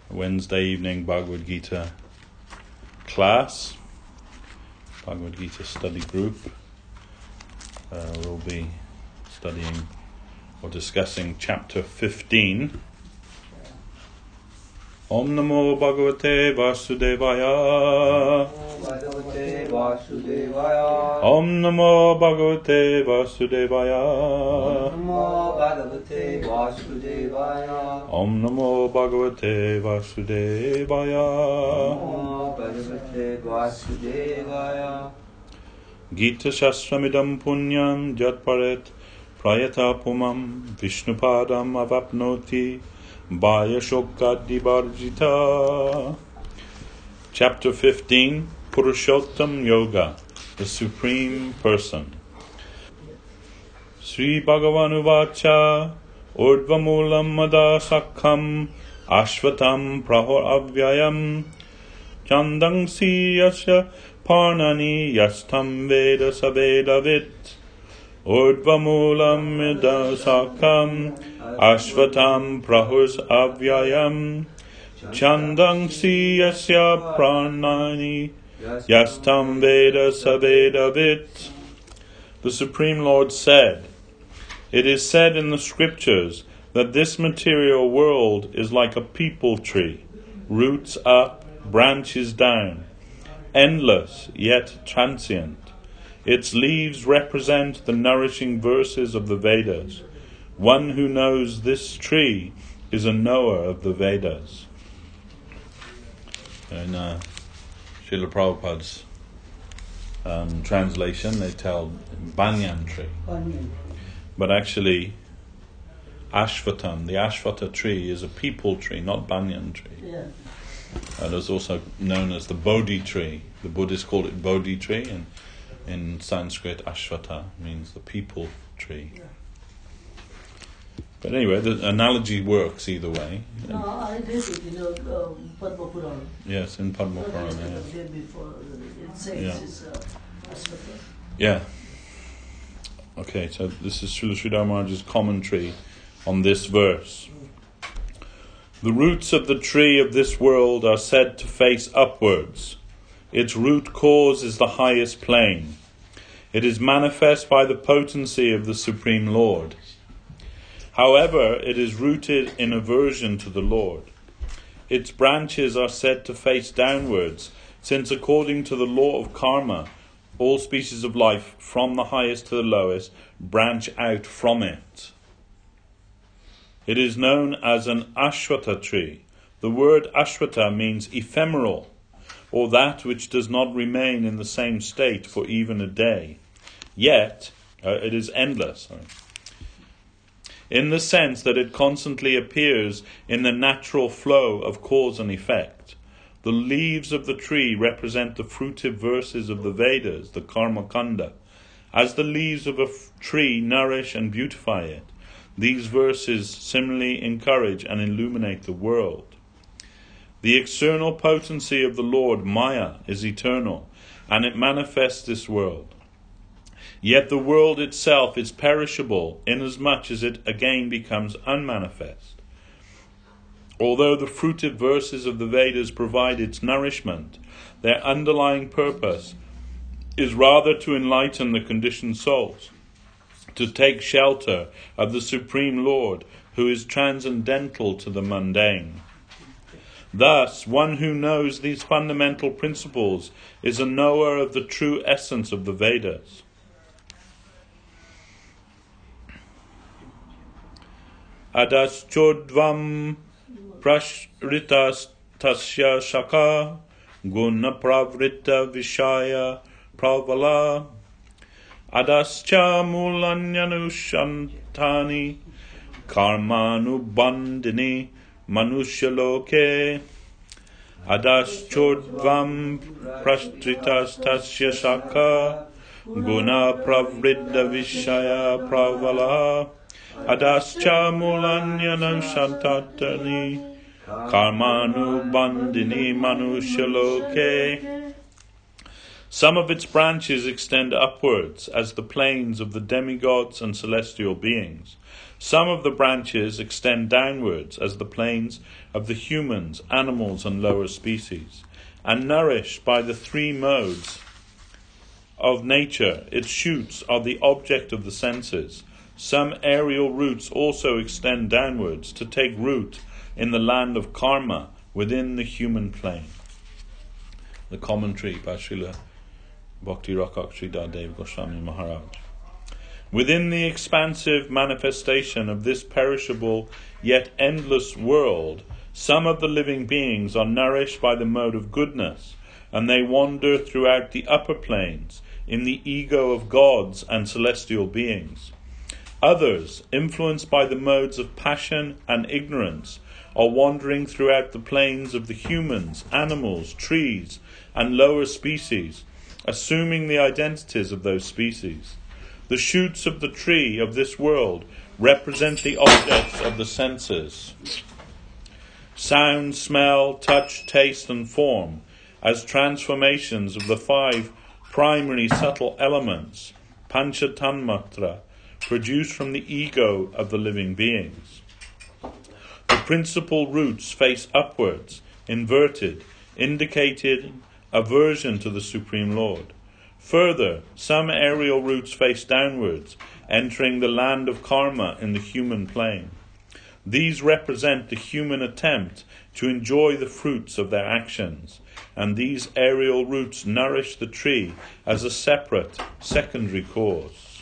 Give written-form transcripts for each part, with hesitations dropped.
Wednesday evening Bhagavad Gita class, Bhagavad Gita study group. We'll be studying or discussing chapter 15. Om Namo Bhagavate Vasudevaya. Om Namo Bhagavate Vasudevaya. Om Namo Bhagavate Vasudevaya. Gita Shastramidam Punyam Jatparet Prayata Pumam Vishnupadam Avapnoti Bhaya Shokadi Varjita. Chapter 15, Purushottam Yoga, the Supreme Person. Sri Bhagavan Uvacha Urdvamulam Mada Sakham Ashvatam Prahor Avyayam Chandangsi Yasya Parnani Yastam Veda Saveda Vit Urdvamulam Mada Sakham Ashvatam Prahurs Avyayam Chandangsi Yasya Pranani Yastam Veda Saveda Vit. The Supreme Lord said, "It is said in the scriptures that this material world is like a peepal tree, roots up, branches down, endless yet transient. Its leaves represent the nourishing verses of the Vedas. One who knows this tree is a knower of the Vedas." In Srila Prabhupada's translation, they tell banyan tree. But actually, Ashvatam, the Ashvata tree, is a peepal tree, not banyan tree. Yeah. And it's also known as the Bodhi tree. The Buddhists call it Bodhi tree, and in Sanskrit, Ashvata means the peepal tree. Yeah. But anyway, the analogy works either way. No, I did it, Padma Purana. Yes, in Padma Purana. The day before, it says it's Ashvata. Yeah. Okay, so this is Srila Sridhar Maharaj's commentary on this verse. The roots of the tree of this world are said to face upwards. Its root cause is the highest plane. It is manifest by the potency of the Supreme Lord. However, it is rooted in aversion to the Lord. Its branches are said to face downwards, since according to the law of karma, all species of life, from the highest to the lowest, branch out from it. It is known as an Ashvata tree. The word Ashvata means ephemeral, or that which does not remain in the same state for even a day. Yet, it is endless. In the sense that it constantly appears in the natural flow of cause and effect. The leaves of the tree represent the fruitive verses of the Vedas, the Karma Kanda. As the leaves of a tree nourish and beautify it, these verses similarly encourage and illuminate the world. The external potency of the Lord, Maya, is eternal, and it manifests this world. Yet the world itself is perishable, inasmuch as it again becomes unmanifest. Although the fruitive verses of the Vedas provide its nourishment, their underlying purpose is rather to enlighten the conditioned souls, to take shelter of the Supreme Lord, who is transcendental to the mundane. Thus, one who knows these fundamental principles is a knower of the true essence of the Vedas. Adaschodvam prashritas tasya shaka guna pravrita vishaya pravala adascha mulanyanushantani karmanubandini manushaloke adaschodvam prashritas tasya shaka guna pravrita vishaya pravala Adascha mulanyanam shantatani karmanu bandini manushaloke. Some of its branches extend upwards as the planes of the demigods and celestial beings. Some of the branches extend downwards as the planes of the humans, animals, and lower species, and nourished by the three modes of nature, its shoots are the object of the senses. Some aerial roots also extend downwards to take root in the land of karma within the human plane. The commentary by Srila Bhakti Rakak Sridhar Dev Goswami Maharaj. Within the expansive manifestation of this perishable yet endless world, some of the living beings are nourished by the mode of goodness, and they wander throughout the upper planes in the ego of gods and celestial beings. Others, influenced by the modes of passion and ignorance, are wandering throughout the planes of the humans, animals, trees, and lower species, assuming the identities of those species. The shoots of the tree of this world represent the objects of the senses: sound, smell, touch, taste, and form, as transformations of the 5 primary subtle elements, Pancha Tanmatra, produced from the ego of the living beings. The principal roots face upwards, inverted, indicating aversion to the Supreme Lord. Further, some aerial roots face downwards, entering the land of karma in the human plane. These represent the human attempt to enjoy the fruits of their actions, and these aerial roots nourish the tree as a separate, secondary cause.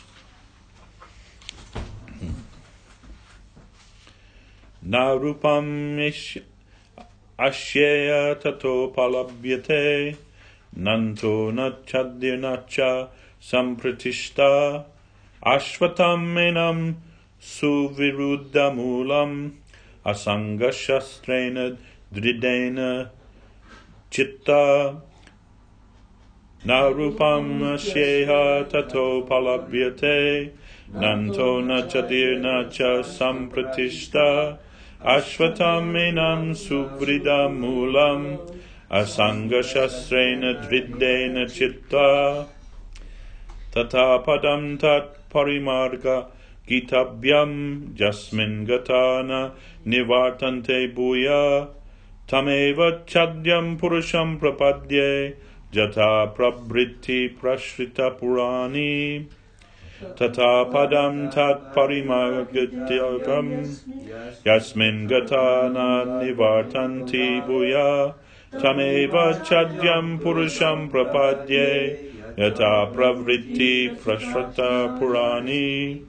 Na rupam ashyeya tato palabhyate nanto nachadya nacha sampratishta ashvatam menam suviruddhamulam asangashastrena dridena chitta narupam asheha tato palabhyate nanto nachadir nacha sampratishta ashvatam menam suviruddhamulam asangashastrena dridena chitta tata padam tat parimarga gitabhyam jasmin gatana nivartante bhuya tameva chadyam purusham prapadye jata prabhriti prashrita purani tata padam tat parimargityam yasmin gatana nivartanti bhuya tameva chadyam purusham prapadye yata pravritti prashrita purani.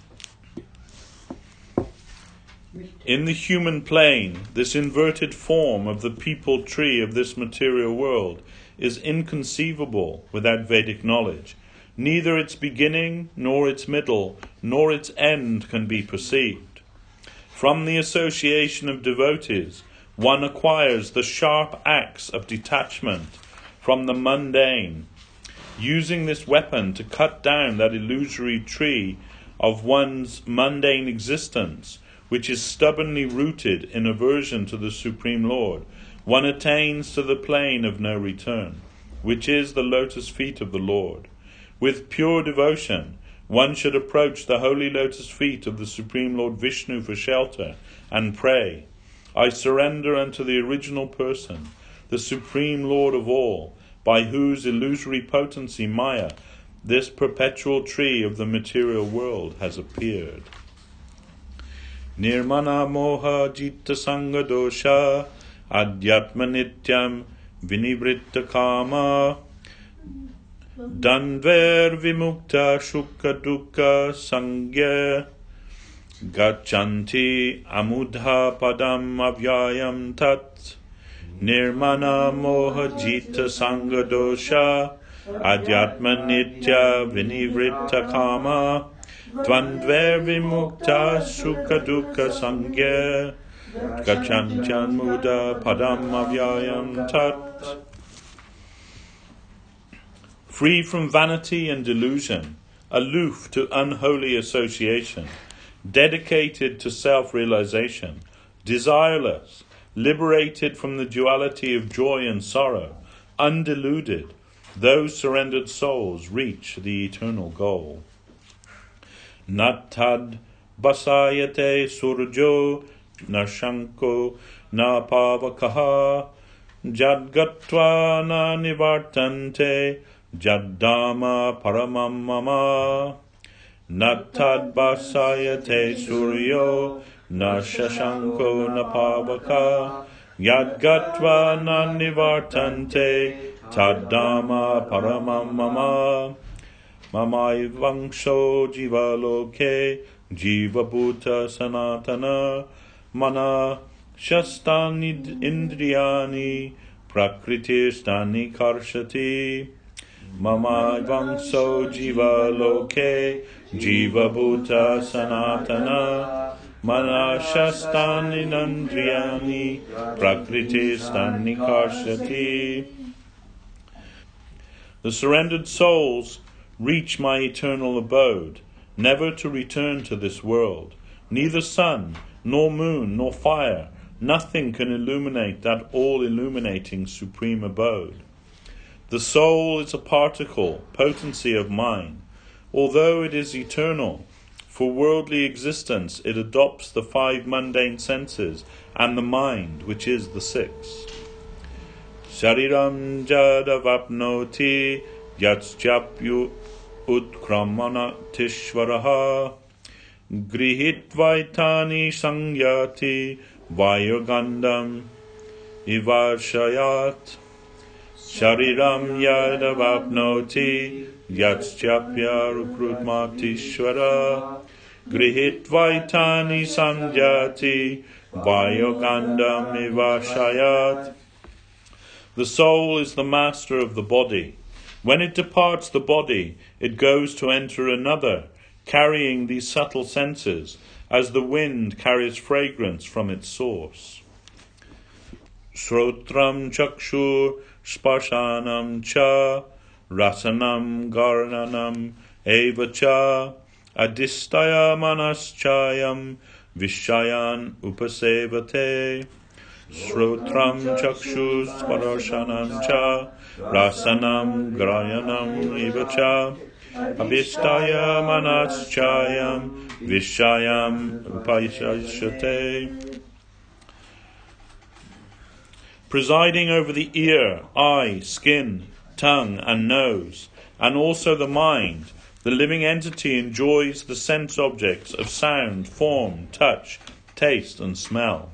In the human plane, this inverted form of the peepal tree of this material world is inconceivable without Vedic knowledge. Neither its beginning, nor its middle, nor its end can be perceived. From the association of devotees, one acquires the sharp axe of detachment from the mundane, using this weapon to cut down that illusory tree of one's mundane existence, which is stubbornly rooted in aversion to the Supreme Lord. One attains to the plane of no return, which is the lotus feet of the Lord. With pure devotion, one should approach the holy lotus feet of the Supreme Lord Vishnu for shelter and pray, I surrender unto the original person, the Supreme Lord of all, by whose illusory potency Maya, this perpetual tree of the material world, has appeared. Nirmana moha jitta sanga dosha adhyatma nityam vinivritta kama danver vimukta shukha dukkha sangya gachanti amudha padam avyayam tat nirmana moha jitta sanga dosha adhyatma nitya vinivritta kama Dvandver vimukta sukha dukkha sangya gachanchan muda padam avyayam tat. Free from vanity and delusion, aloof to unholy association, dedicated to self-realization, desireless, liberated from the duality of joy and sorrow, undeluded, those surrendered souls reach the eternal goal. Natad basayate surjo na shanko na pavakaha jadgatva na nivartante jaddama paramam mama natad basayate suryo na shashanko na pavaka yadgatva na nivartante taddama paramam mama Mamaivangsho jiva loke jiva bhuta sanatana mana shastani indriyani prakritistani karshati Mamaivangsho jiva loke jiva bhuta sanatana mana shastani indriyani prakritistani karshati. The surrendered souls reach my eternal abode, never to return to this world. Neither sun, nor moon, nor fire, nothing can illuminate that all-illuminating supreme abode. The soul is a particle, potency of mine. Although it is eternal, for worldly existence it adopts the 5 mundane senses and the mind, which is the 6. Shariram jadavapnoti yatschapyu Utkramana tishvaraha grihitvaitani sangyati vayogandam ivarshayat shariram yadavapnoti yatschapya rukrutmatishvara grihitvaitani sangyati vayogandam ivarshayat. The soul is the master of the body. When it departs the body, it goes to enter another, carrying these subtle senses, as the wind carries fragrance from its source. Shrotram chakshur sparshanam cha rasanam garnanam eva cha adistaya manaschayam vishayan upasevate. Shrotram chakshur sparshanam cha rasanam grayanam ivacha abhistaya manaschayam vishayam upaishashate. Presiding over the ear, eye, skin, tongue and nose, and also the mind, the living entity enjoys the sense objects of sound, form, touch, taste and smell.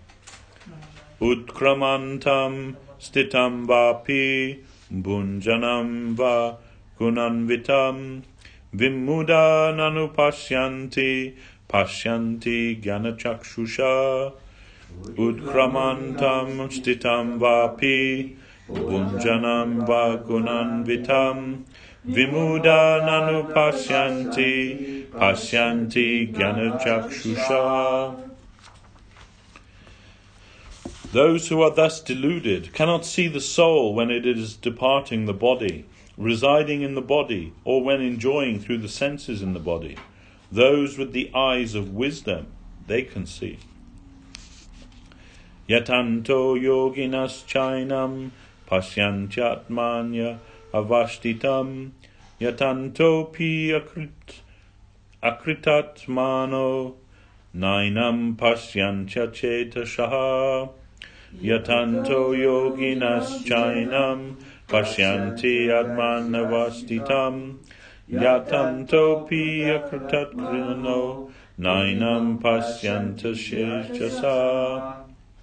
Utkramantam stitam vapi Bunjanam va gunanvitam vimuda nanupashyanti pashyanti gyanachakshusha udkramantam stitam vapi bunjanam va gunanvitam vimuda nanupashyanti pashyanti gyanachakshusha. Those who are thus deluded cannot see the soul when it is departing the body, residing in the body, or when enjoying through the senses in the body. Those with the eyes of wisdom, they can see. Yatanto yoginas chainam pasyanchatmanya avashtitam yatanto pi akritatmano nainam pasyancha chetashaha. Yatanto yoginas chainam pashyanti admanavastitam yatanto pi akritat krino nainam pasyanta shechasa.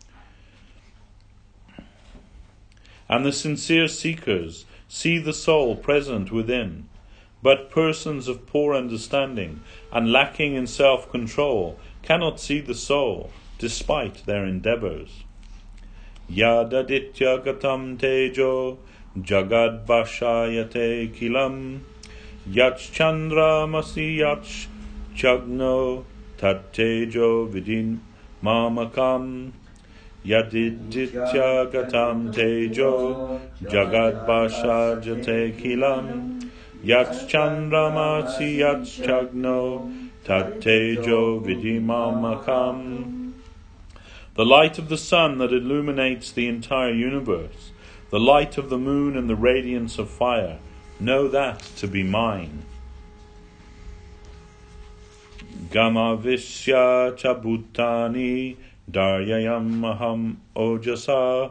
And the sincere seekers see the soul present within, but persons of poor understanding and lacking in self-control cannot see the soul despite their endeavours. Yadaditya gatam tejo jagad vashayate kilam yach chandra masi yach chagno tat tejo vidin mamakam yadiditya gatam tejo jagad vashayate kilam yach chandra masi yach chagno tat tejo vidin mamakam. The light of the sun that illuminates the entire universe, the light of the moon and the radiance of fire, know that to be mine. Gamavishya cha bhutani daryayam aham ojasa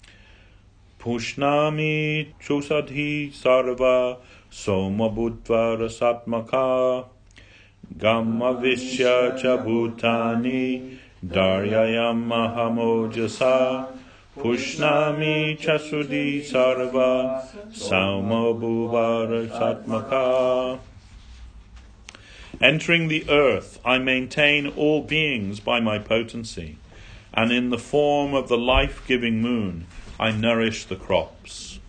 Pushnami chusadhi sarva soma bhutva rasatmaka Gamavishya cha bhutani daryayam aham ojasa Pushnami chasudhi sarva soma bhutva rasatmaka. Entering the earth, I maintain all beings by my potency, and in the form of the life-giving moon, I nourish the crops.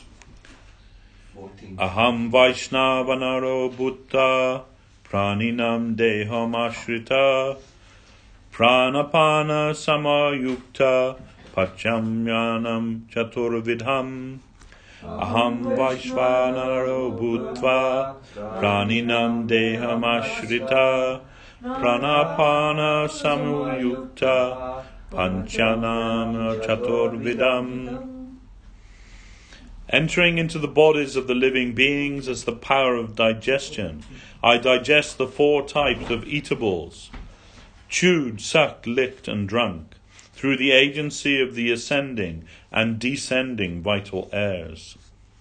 14. Aham Vaishnavanaro Bhutta Praninam Deham Ashrita Pranapana Samayukta Pachamyanam Chaturvidham Aham Vaishvanaro Bhutva Praninam Deham Ashrita Pranapana Samuyukta Panchanam Chaturvidham. Entering into the bodies of the living beings as the power of digestion, I digest the 4 types of eatables, chewed, sucked, licked and drunk, through the agency of the ascending and descending vital airs.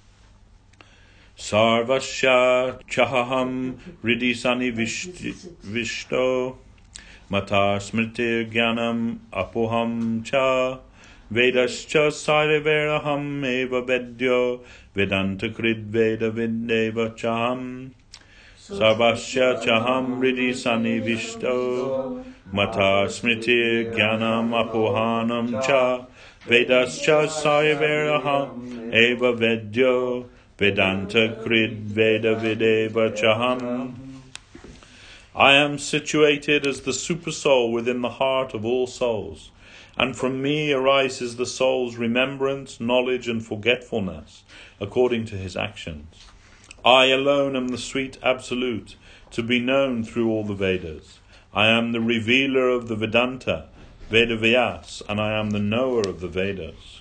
Sarvasya chahaham ridisani vishto mata smriti jnanam apoham cha vedascha saiveraham eva vedyo vedanta krid veda videva chaham Sarvasya chaham ridisani vishto Mata smriti jnanam apohanam cha Vedascha saiveraham eva vedyo Vedanta krid veda videva chaham. I am situated as the supersoul within the heart of all souls, and from me arises the soul's remembrance, knowledge and forgetfulness, according to his actions. I alone am the sweet absolute, to be known through all the Vedas. I am the revealer of the Vedanta, Vedavyas, and I am the knower of the Vedas.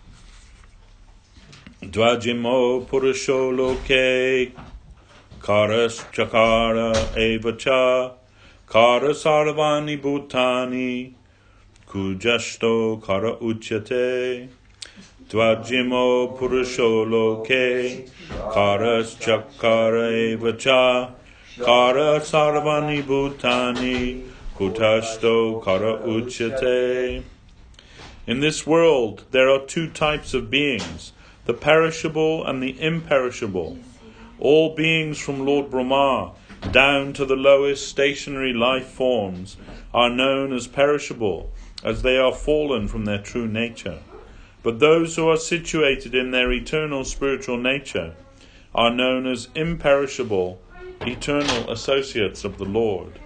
Dvajimo purusho loke karas chakara evacha kara sarvani bhutani kujasto kara uchyate. Dvajimo purusho loke karas chakara evacha kara sarvani bhutani kutasto kara uchyate. In this world there are 2 types of beings, the perishable and the imperishable. All beings from Lord Brahma down to the lowest stationary life forms are known as perishable, as they are fallen from their true nature. But those who are situated in their eternal spiritual nature are known as imperishable, eternal associates of the Lord.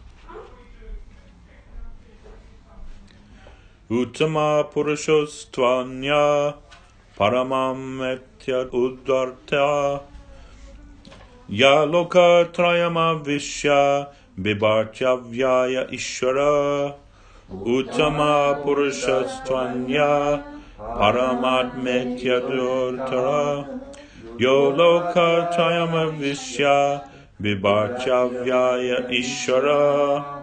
Uttama purushos tvanya paramam etya uddarta ya loka trayama vishya bibartya vyaya ishvara. Uttama purushos tvanya paramadmetya uddarta yo loka trayama vishya bibartya vyaya ishvara.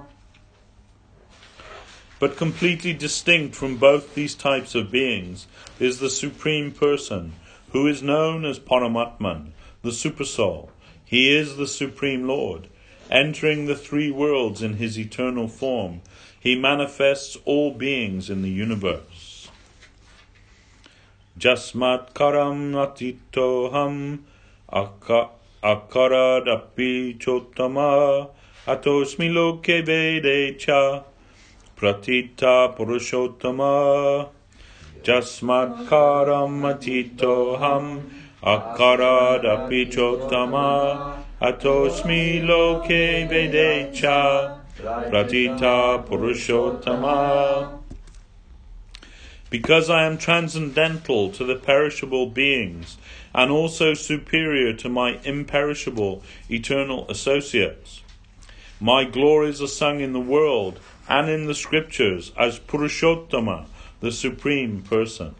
But completely distinct from both these types of beings is the Supreme Person, who is known as Paramatman, the Supersoul. He is the Supreme Lord. Entering the 3 worlds in his eternal form, he manifests all beings in the universe. Jasmat karam atitoham akaradapi chotama atosmi loke vedecha Pratita Purushottama Jasmat Karam Atitoham Akaradapi Chottama Atosmi Loke Vedecha Pratita Purushottama. Because I am transcendental to the perishable beings and also superior to my imperishable eternal associates, my glories are sung in the world and in the scriptures as Purushottama, the Supreme Person.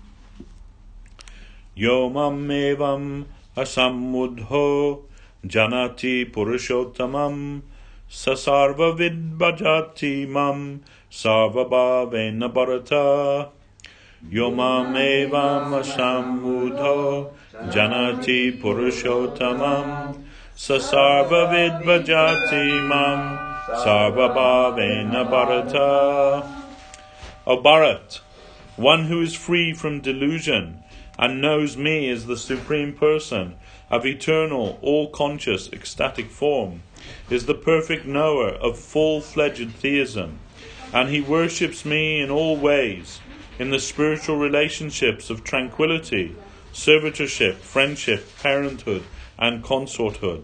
Yomam evam asamudho janati Purushottamam Sasarva vidbhajati mam sarvabhavena bharata. Yomam evam ashamudho janati purushottamam. Sasarva vidbhajati mam sarvabhavena bharata. O Bharat, one who is free from delusion and knows me as the Supreme Person of eternal, all-conscious, ecstatic form, is the perfect knower of full-fledged theism, and he worships me in all ways, in the spiritual relationships of tranquility, servitorship, friendship, parenthood, and consorthood.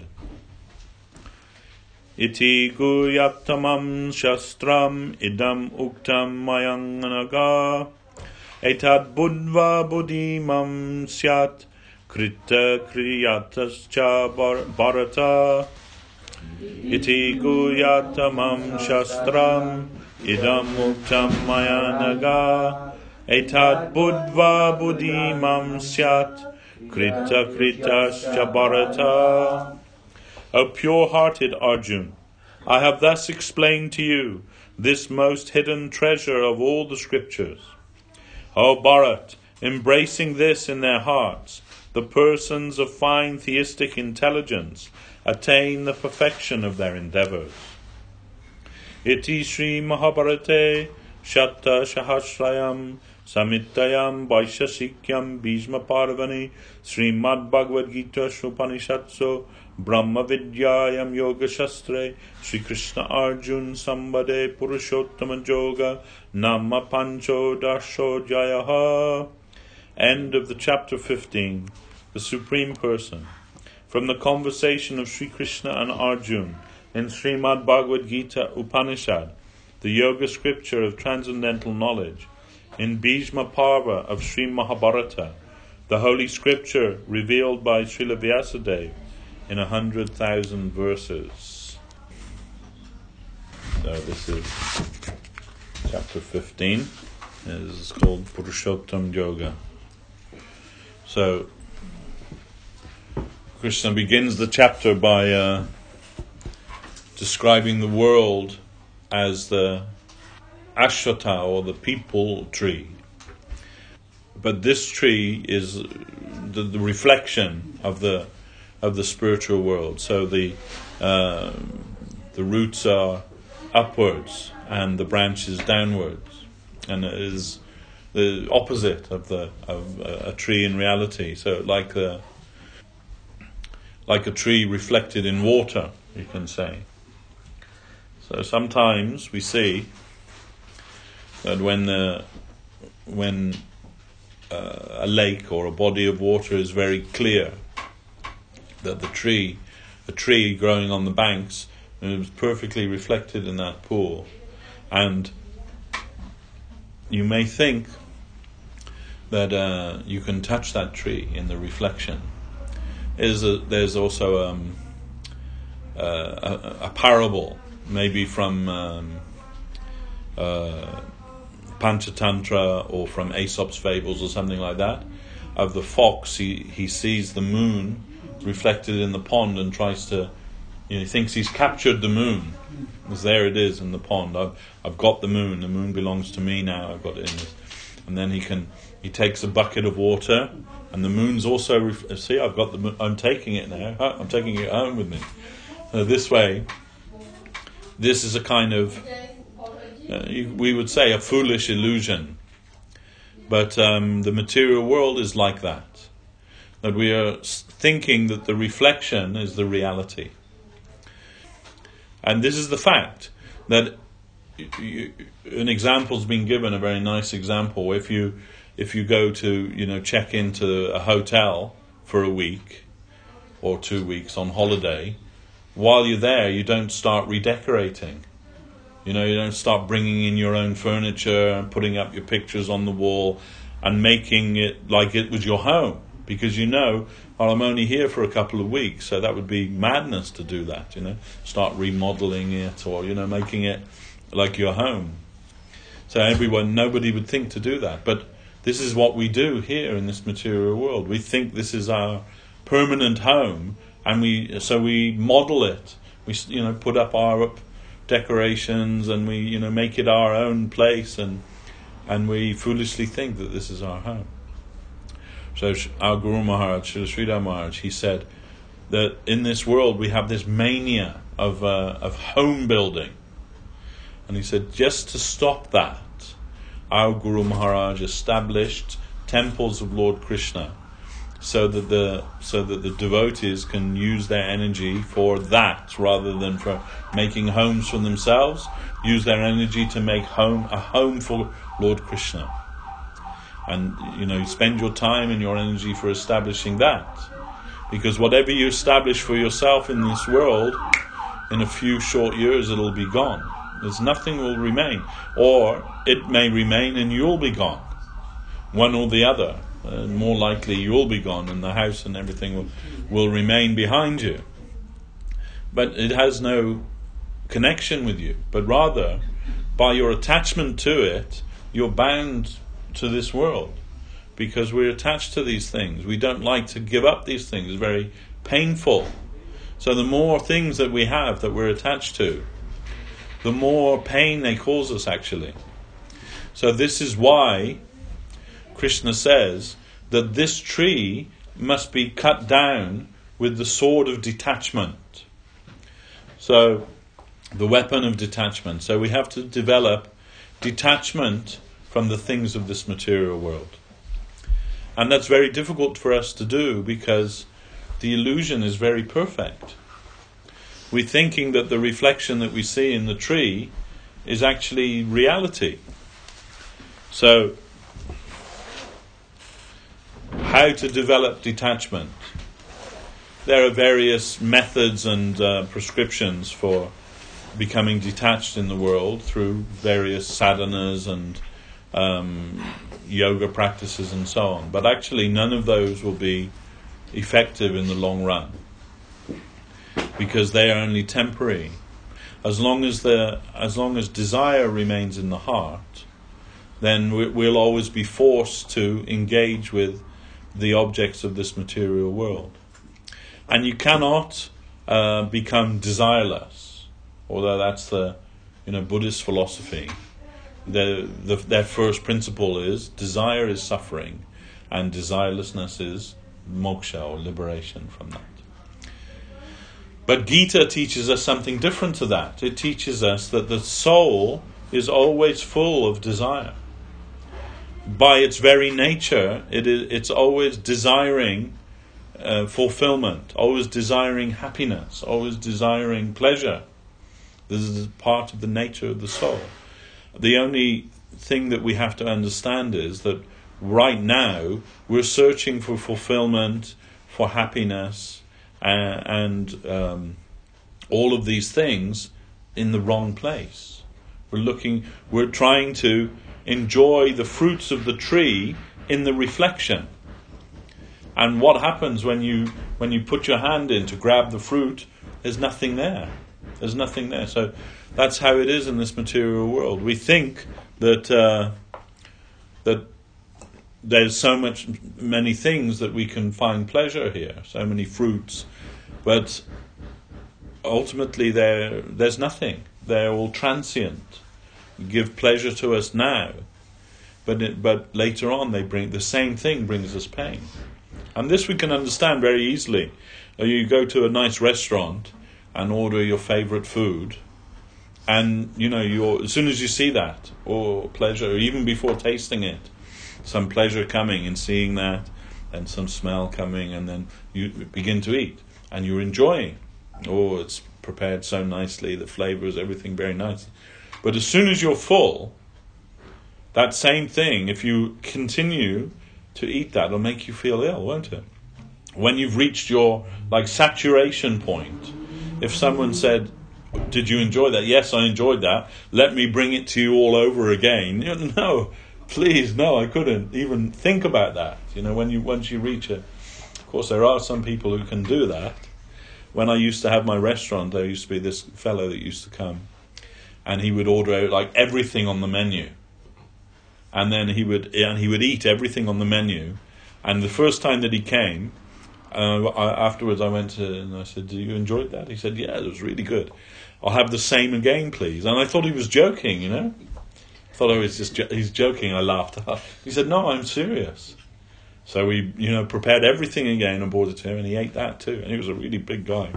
Iti guyattamam shastram idam uktam mayang anaga etad buddha buddhimam syat krita kriyatascha bharata. Iti guyattamam shastram idam uktam mayanaga etad buddha buddhimam syat krita kriyatascha bharata. O pure-hearted Arjun, I have thus explained to you this most hidden treasure of all the scriptures. O Bharat, embracing this in their hearts, the persons of fine theistic intelligence attain the perfection of their endeavours. Iti Sri Mahabharate Shatta Sahasrayam Samitayam Vaishasikyam Bhishma Parvani Srimad Bhagavad Gita Upanishatsu Brahma Vidyayam Yoga Shastre Sri Krishna Arjun Sambade Purushottama Yoga Nama Pancho Dasho Jayaha. End of the chapter 15. The Supreme Person. From the conversation of Sri Krishna and Arjun in Srimad Bhagavad Gita Upanishad, the yoga scripture of transcendental knowledge, in Bhishma Parva of Sri Mahabharata, the holy scripture revealed by Srila Vyasadeva in 100,000 verses. So this is chapter 15. It is called Purushottam Yoga. So Krishna begins the chapter by describing the world as the Ashwata, or the people tree. But this tree is the reflection of the spiritual world. So the roots are upwards and the branches downwards, and it is the opposite of a tree in reality. So like a tree reflected in water, you can say. So sometimes we see that when a lake or a body of water is very clear, that a tree growing on the banks is perfectly reflected in that pool, and you may think that you can touch that tree in the reflection. There's also a parable, maybe from Panchatantra or from Aesop's fables or something like that, of the fox. He sees the moon reflected in the pond and tries to, he thinks he's captured the moon, because there it is in the pond. I've got the moon belongs to me now, I've got it in this. And then he takes a bucket of water, and the moon's also see, I've got the moon, I'm taking it now, I'm taking it home with me. So this way, this is a kind of we would say a foolish illusion, but the material world is like that we are thinking that the reflection is the reality. And this is the fact that an example's been given, a very nice example. If you go to check into a hotel for a week or 2 weeks on holiday, while you're there you don't start redecorating. You don't start bringing in your own furniture and putting up your pictures on the wall and making it like it was your home, because well, I'm only here for a couple of weeks, so that would be madness to do that. Start remodeling it or making it like your home. So nobody would think to do that, but this is what we do here in this material world. We think this is our permanent home, and we model it We put up our decorations, and we make it our own place, and we foolishly think that this is our home. So our Guru Maharaj, Srila Sridhar Maharaj, he said that in this world we have this mania of home building, and he said just to stop that, our Guru Maharaj established temples of Lord Krishna, so that the devotees can use their energy for that rather than for making homes for themselves. Use their energy to make a home for Lord Krishna, and spend your time and your energy for establishing that, because whatever you establish for yourself in this world, in a few short years it'll be gone. There's nothing will remain, or it may remain and you'll be gone, one or the other. More likely you'll be gone, and the house and everything will remain behind you, but it has no connection with you, but rather by your attachment to it you're bound to this world, because we're attached to these things. We don't like to give up these things. It's very painful. So the more things that we have that we're attached to, the more pain they cause us, actually. So this is why Krishna says that this tree must be cut down with the sword of detachment. So the weapon of detachment. So we have to develop detachment from the things of this material world. And that's very difficult for us to do, because the illusion is very perfect. We're thinking that the reflection that we see in the tree is actually reality. So, how to develop detachment? There are various methods and prescriptions for becoming detached in the world through various sadhanas and yoga practices and so on. But actually none of those will be effective in the long run, because they are only temporary. As long as desire remains in the heart, then we'll always be forced to engage with the objects of this material world. And you cannot become desireless, although that's the Buddhist philosophy. Their first principle is desire is suffering, and desirelessness is moksha, or liberation from that. But Gita teaches us something different to that. It teaches us that the soul is always full of desire. By its very nature, it's always desiring fulfillment, always desiring happiness, always desiring pleasure. This is part of the nature of the soul. The only thing that we have to understand is that right now we're searching for fulfillment, for happiness, and all of these things in the wrong place. We're trying to enjoy the fruits of the tree in the reflection. And what happens when you put your hand in to grab the fruit? There's nothing there. There's nothing there. So that's how it is in this material world. We think that there's many things that we can find pleasure here, so many fruits, but ultimately there's nothing. They're all transient. Give pleasure to us now, but later on the same thing brings us pain. And this we can understand very easily. You go to a nice restaurant and order your favorite food, and as soon as you see that, or pleasure, or even before tasting it, some pleasure coming in seeing that, and some smell coming, and then you begin to eat, and you're enjoying. Oh, it's prepared so nicely, the flavors, everything very nice. But as soon as you're full, that same thing, if you continue to eat that, it'll make you feel ill, won't it? When you've reached your saturation point, if someone said, "Did you enjoy that?" "Yes, I enjoyed that. Let me bring it to you all over again." No, please, no, I couldn't even think about that. Once you reach it. Of course, there are some people who can do that. When I used to have my restaurant, there used to be this fellow that used to come, and he would order everything on the menu, and then he would eat everything on the menu. And the first time that he came, afterwards I went to and I said, "Did you enjoy that?" He said, "Yeah, it was really good. I'll have the same again, please." And I thought he was joking, Thought I was he's joking. I laughed. He said, "No, I'm serious." So we, prepared everything again and brought it to him, and he ate that too. And he was a really big guy.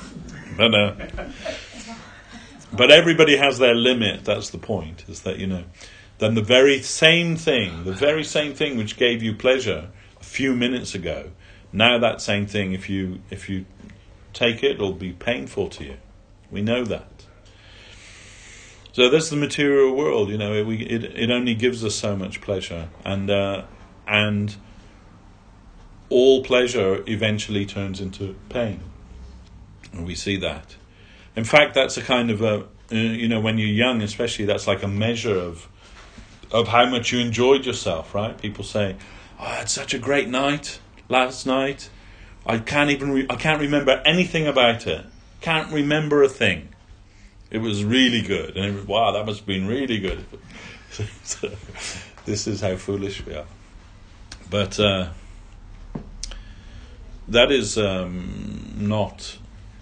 But everybody has their limit. That's the point. Is that then the very same thing which gave you pleasure a few minutes ago, now that same thing, if you take it, it'll be painful to you. We know that. So that's the material world. It only gives us so much pleasure, and all pleasure eventually turns into pain, and we see that. In fact, that's a kind of when you're young, especially, that's like a measure of how much you enjoyed yourself, right? People say, "Oh, I had such a great night last night. I can't remember anything about it. Can't remember a thing. It was really good." And wow, that must have been really good. So, this is how foolish we are. But that is not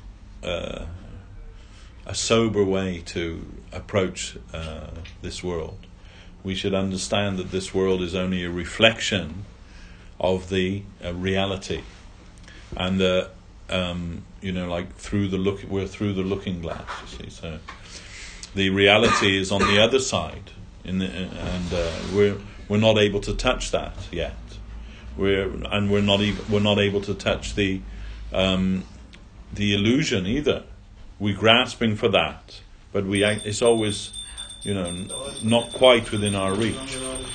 a sober way to approach this world. We should understand that this world is only a reflection of the reality, and like we're through the looking glass. You see, so the reality is on the other side, and we're not able to touch that yet. We're not able to touch the illusion either. We're grasping for that, but it's always, not quite within our reach.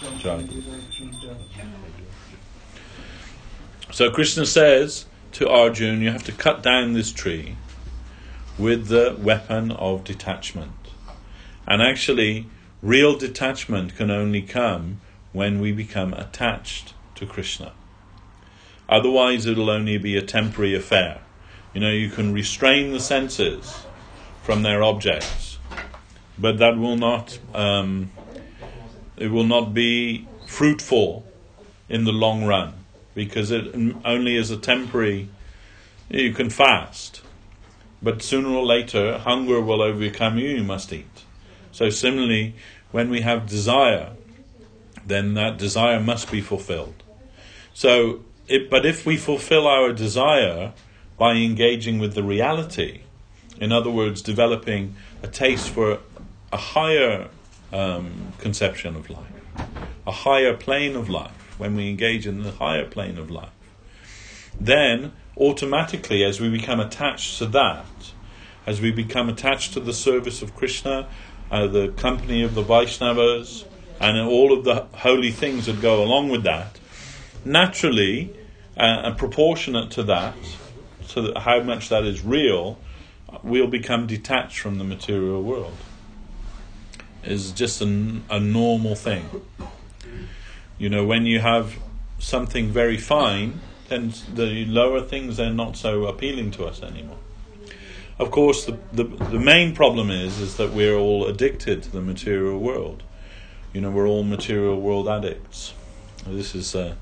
So Krishna says to Arjuna, you have to cut down this tree with the weapon of detachment. And actually, real detachment can only come when we become attached to Krishna. Otherwise, it'll only be a temporary affair. You can restrain the senses from their objects, but that will not. It will not be fruitful in the long run, because it only is a temporary. You can fast, but sooner or later, hunger will overcome you. You must eat. So similarly, when we have desire, then that desire must be fulfilled. But if we fulfill our desire by engaging with the reality, in other words, developing a taste for a higher conception of life, a higher plane of life, when we engage in the higher plane of life, then automatically, as we become attached to that, as we become attached to the service of Krishna, the company of the Vaishnavas, and all of the holy things that go along with that, naturally, and proportionate to that, so how much that is real, we'll become detached from the material world. It's just a normal thing. When you have something very fine, then the lower things are not so appealing to us anymore. Of course, the main problem is that we're all addicted to the material world. We're all material world addicts. This is, I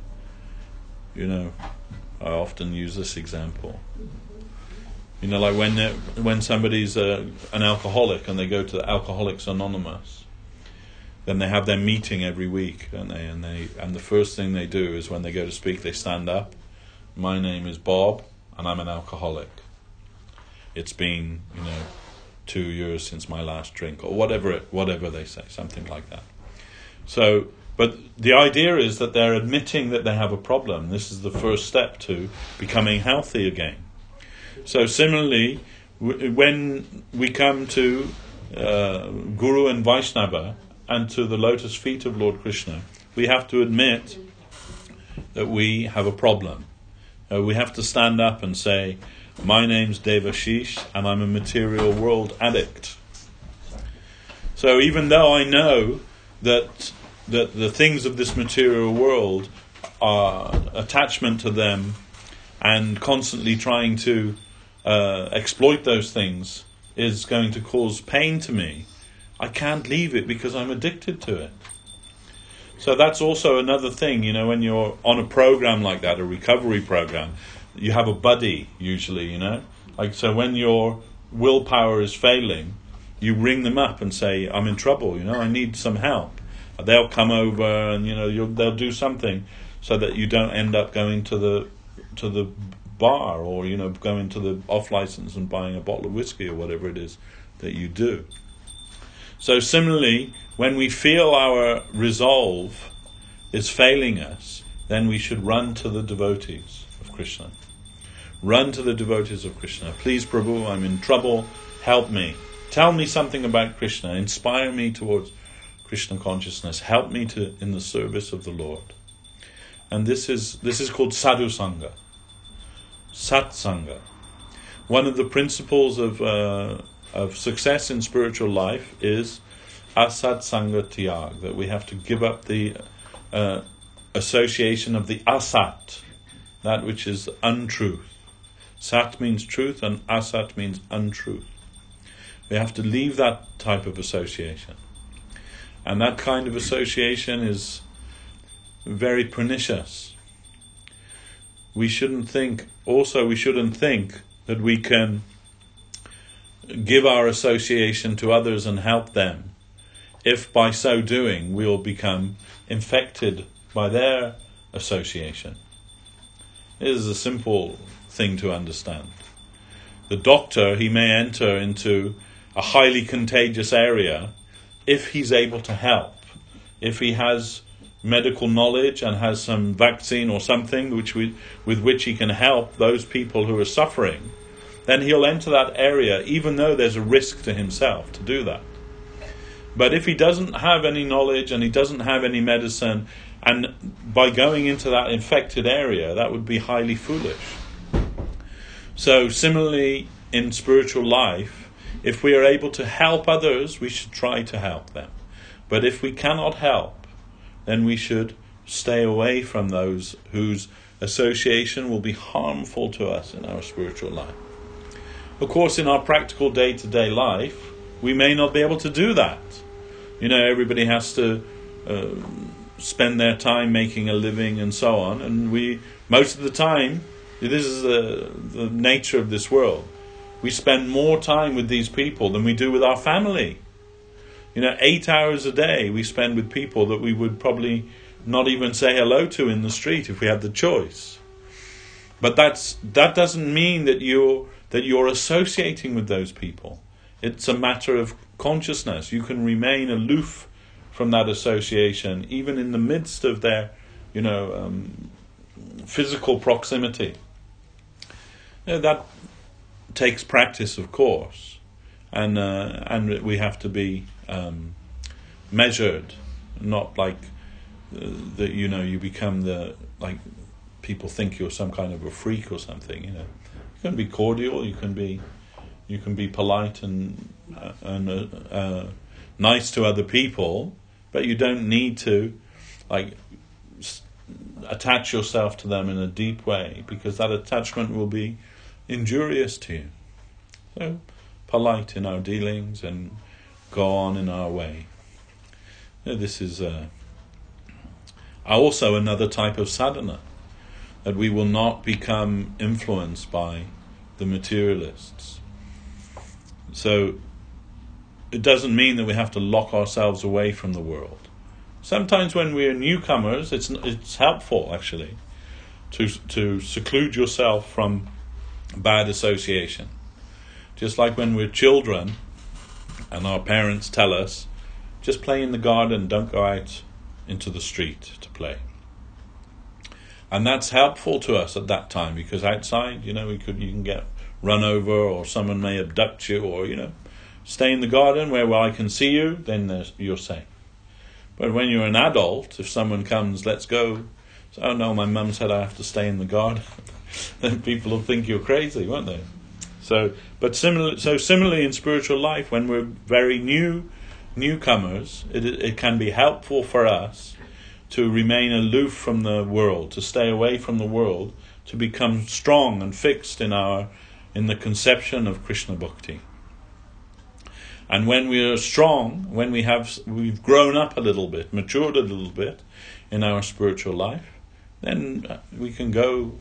often use this example. Like when somebody's an alcoholic and they go to Alcoholics Anonymous, then they have their meeting every week, don't they? And the first thing they do is when they go to speak, they stand up. My name is Bob, and I'm an alcoholic. It's been 2 years since my last drink, or whatever they say, something like that. So, but the idea is that they're admitting that they have a problem. This is the first step to becoming healthy again. So similarly, when we come to Guru and Vaishnava and to the lotus feet of Lord Krishna, we have to admit that we have a problem. We have to stand up and say, my name's Devashish and I'm a material world addict. So even though I know that the things of this material world are attachment to them and constantly trying to exploit those things is going to cause pain to me, I can't leave it because I'm addicted to it. So that's also another thing, when you're on a program like that, a recovery program, you have a buddy usually, Like, so when your willpower is failing, you ring them up and say, I'm in trouble, I need some help. They'll come over and, they'll do something so that you don't end up going to the bar or, going to the off-license and buying a bottle of whiskey or whatever it is that you do. So similarly, when we feel our resolve is failing us, then we should run to the devotees of Krishna. Run to the devotees of Krishna. Please, Prabhu, I'm in trouble. Help me. Tell me something about Krishna. Inspire me towards Krishna consciousness. Help me in the service of the Lord. And this is called sadhu sangha, sat sangha. One of the principles of success in spiritual life is asat sangha tyag, that we have to give up the association of the asat, that which is untruth. Sat means truth and asat means untruth. We have to leave that type of association. And that kind of association is very pernicious. We shouldn't think that we can give our association to others and help them, if by so doing we'll become infected by their association. It is a simple thing to understand. The doctor, he may enter into a highly contagious area if he's able to help. If he has medical knowledge and has some vaccine or something with which he can help those people who are suffering, then he'll enter that area even though there's a risk to himself to do that. But if he doesn't have any knowledge and he doesn't have any medicine, and by going into that infected area, that would be highly foolish. So similarly in spiritual life, if we are able to help others, we should try to help them. But if we cannot help, then we should stay away from those whose association will be harmful to us in our spiritual life. Of course, in our practical day-to-day life, we may not be able to do that. Everybody has to spend their time making a living and so on, and most of the time, this is the nature of this world. We spend more time with these people than we do with our family. 8 hours a day we spend with people that we would probably not even say hello to in the street if we had the choice. But that doesn't mean that you're associating with those people. It's a matter of consciousness. You can remain aloof from that association, even in the midst of their, physical proximity. That takes practice, of course, and we have to be measured, not like that. You become people think you're some kind of a freak or something. You can be cordial, you can be polite and nice to other people, but you don't need to attach yourself to them in a deep way, because that attachment will be injurious to you. So polite in our dealings and go on in our way. This is also another type of sadhana, that we will not become influenced by the materialists. So it doesn't mean that we have to lock ourselves away from the world. Sometimes when we're newcomers, it's helpful actually to seclude yourself from bad association. Just like when we're children and our parents tell us, just play in the garden, don't go out into the street to play. And that's helpful to us at that time, because outside, you can get run over, or someone may abduct you, or stay in the garden where I can see you, then you're safe. But when you're an adult, if someone comes, let's go, so, oh no, my mum said I have to stay in the garden, then people will think you're crazy, won't they? So similarly in spiritual life, when we're very newcomers, it can be helpful for us to remain aloof from the world, to stay away from the world, to become strong and fixed in the conception of Krishna Bhakti. And when we are strong, when we've grown up a little bit, matured a little bit in our spiritual life, then we can go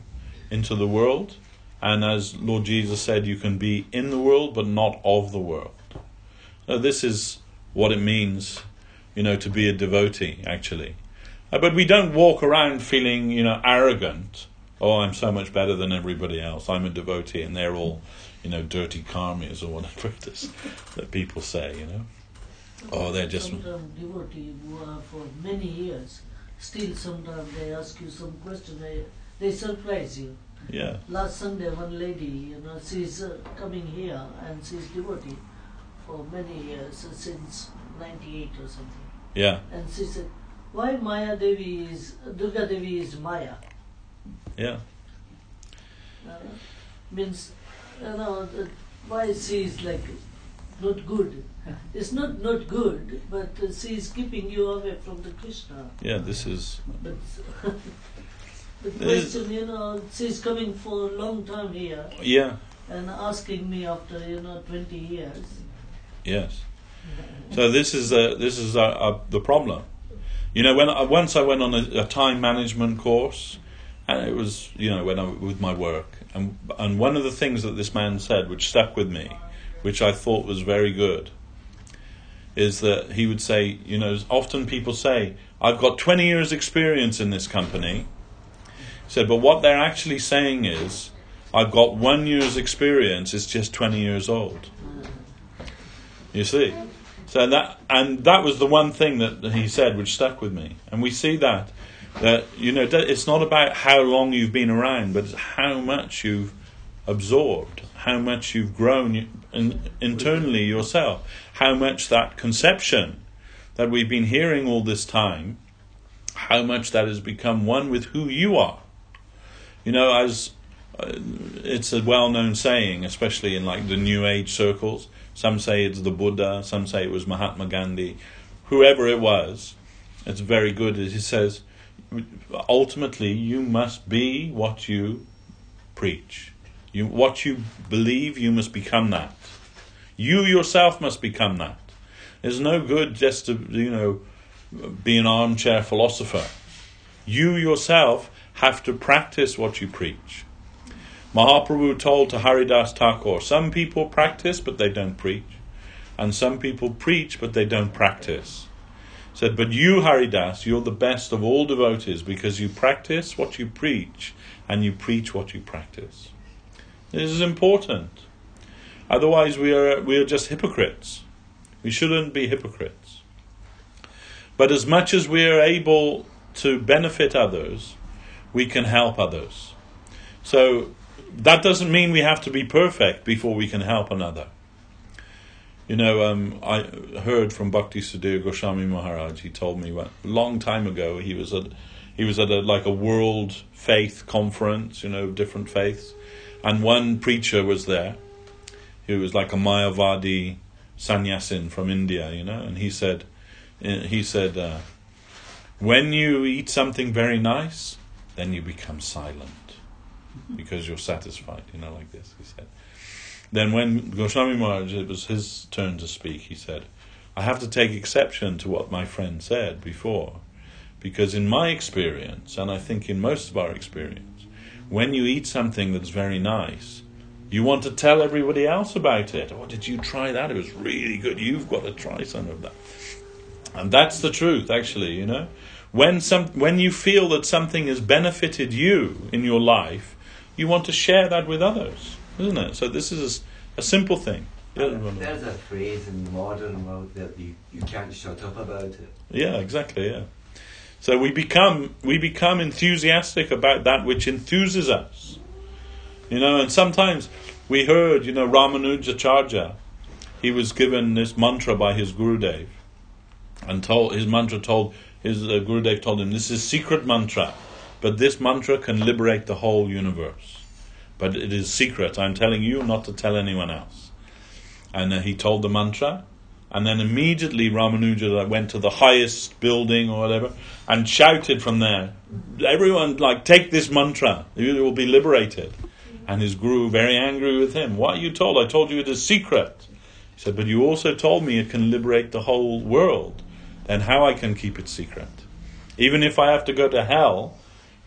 into the world. And as Lord Jesus said, you can be in the world but not of the world. So this is what it means, to be a devotee, actually. But we don't walk around feeling, arrogant. Oh, I'm so much better than everybody else. I'm a devotee and they're all, dirty karmis or whatever it is that people say, Oh, they're just... Sometimes devotees who are for many years, still sometimes they ask you some question, they surprise you. Yeah. Last Sunday, one lady, she's coming here and she's devotee for many years, since 98 or something. Yeah. And she said, why Durga Devi is Maya? Yeah. Means, why she is like not good. It's not good, but she is keeping you away from the Krishna. Yeah, this is... But the question, she's coming for a long time here. Yeah. And asking me after, 20 years. Yes. So this is the problem. Once I went on a time management course, and it was, with my work, and one of the things that this man said, which stuck with me, which I thought was very good, is that he would say, often people say, I've got 20 years experience in this company. He said, but what they're actually saying is, I've got 1 year's experience, it's just 20 years old. You see? So that was the one thing that he said which stuck with me. And we see that it's not about how long you've been around, but it's how much you've absorbed, how much you've grown internally yourself, how much that conception that we've been hearing all this time, how much that has become one with who you are. As it's a well-known saying, especially in like the New Age circles. Some say it's the Buddha, some say it was Mahatma Gandhi, whoever it was. It's very good. He says, ultimately, you must be what you preach. What you believe, you must become that. You yourself must become that. There's no good just to, be an armchair philosopher. You yourself have to practice what you preach. Mahaprabhu told to Haridas Thakur, some people practice but they don't preach, and some people preach but they don't practice. Said, but you, Haridas, you're the best of all devotees because you practice what you preach and you preach what you practice. This is important. Otherwise we are just hypocrites. We shouldn't be hypocrites. But as much as we are able to benefit others, we can help others. So that doesn't mean we have to be perfect before we can help another. I heard from Bhakti Sudhir Goswami Maharaj. He told me a long time ago he was at a world faith conference, different faiths, and one preacher was there. He was like a Mayavadi sannyasin from India, and he said, when you eat something very nice, then you become silent. Because you're satisfied, like this, he said. Then when Goswami Maharaj, it was his turn to speak, he said, I have to take exception to what my friend said before, because in my experience, and I think in most of our experience, when you eat something that's very nice, you want to tell everybody else about it. Oh, did you try that? It was really good. You've got to try some of that. And that's the truth, actually, When you feel that something has benefited you in your life, you want to share that with others, isn't it? So this is a simple thing. There's a phrase in the modern world that you can't shut up about it. Yeah, exactly, yeah. So we become enthusiastic about that which enthuses us. And sometimes we heard, Ramanujacharya, he was given this mantra by his Gurudev, and his Gurudev told him, this is secret mantra. But this mantra can liberate the whole universe. But it is secret. I'm telling you not to tell anyone else. And he told the mantra. And then immediately Ramanuja went to the highest building or whatever and shouted from there, everyone, take this mantra. You will be liberated. And his guru, very angry with him. What are you told? I told you it is secret. He said, but you also told me it can liberate the whole world. Then how I can keep it secret? Even if I have to go to hell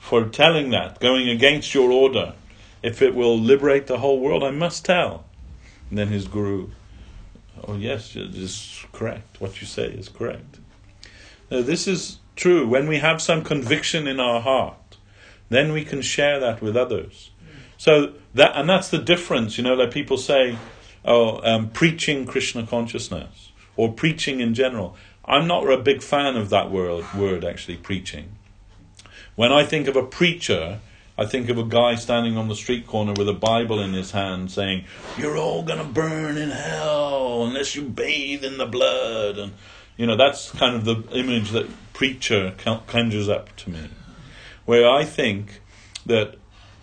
for telling that, going against your order. If it will liberate the whole world, I must tell. And then his guru, oh yes, it is correct. What you say is correct. Now, this is true. When we have some conviction in our heart, then we can share that with others. So that's the difference, like people say, preaching Krishna consciousness or preaching in general. I'm not a big fan of that word actually, preaching. When I think of a preacher, I think of a guy standing on the street corner with a Bible in his hand saying, you're all going to burn in hell unless you bathe in the blood. And, that's kind of the image that preacher conjures up to me. Where I think that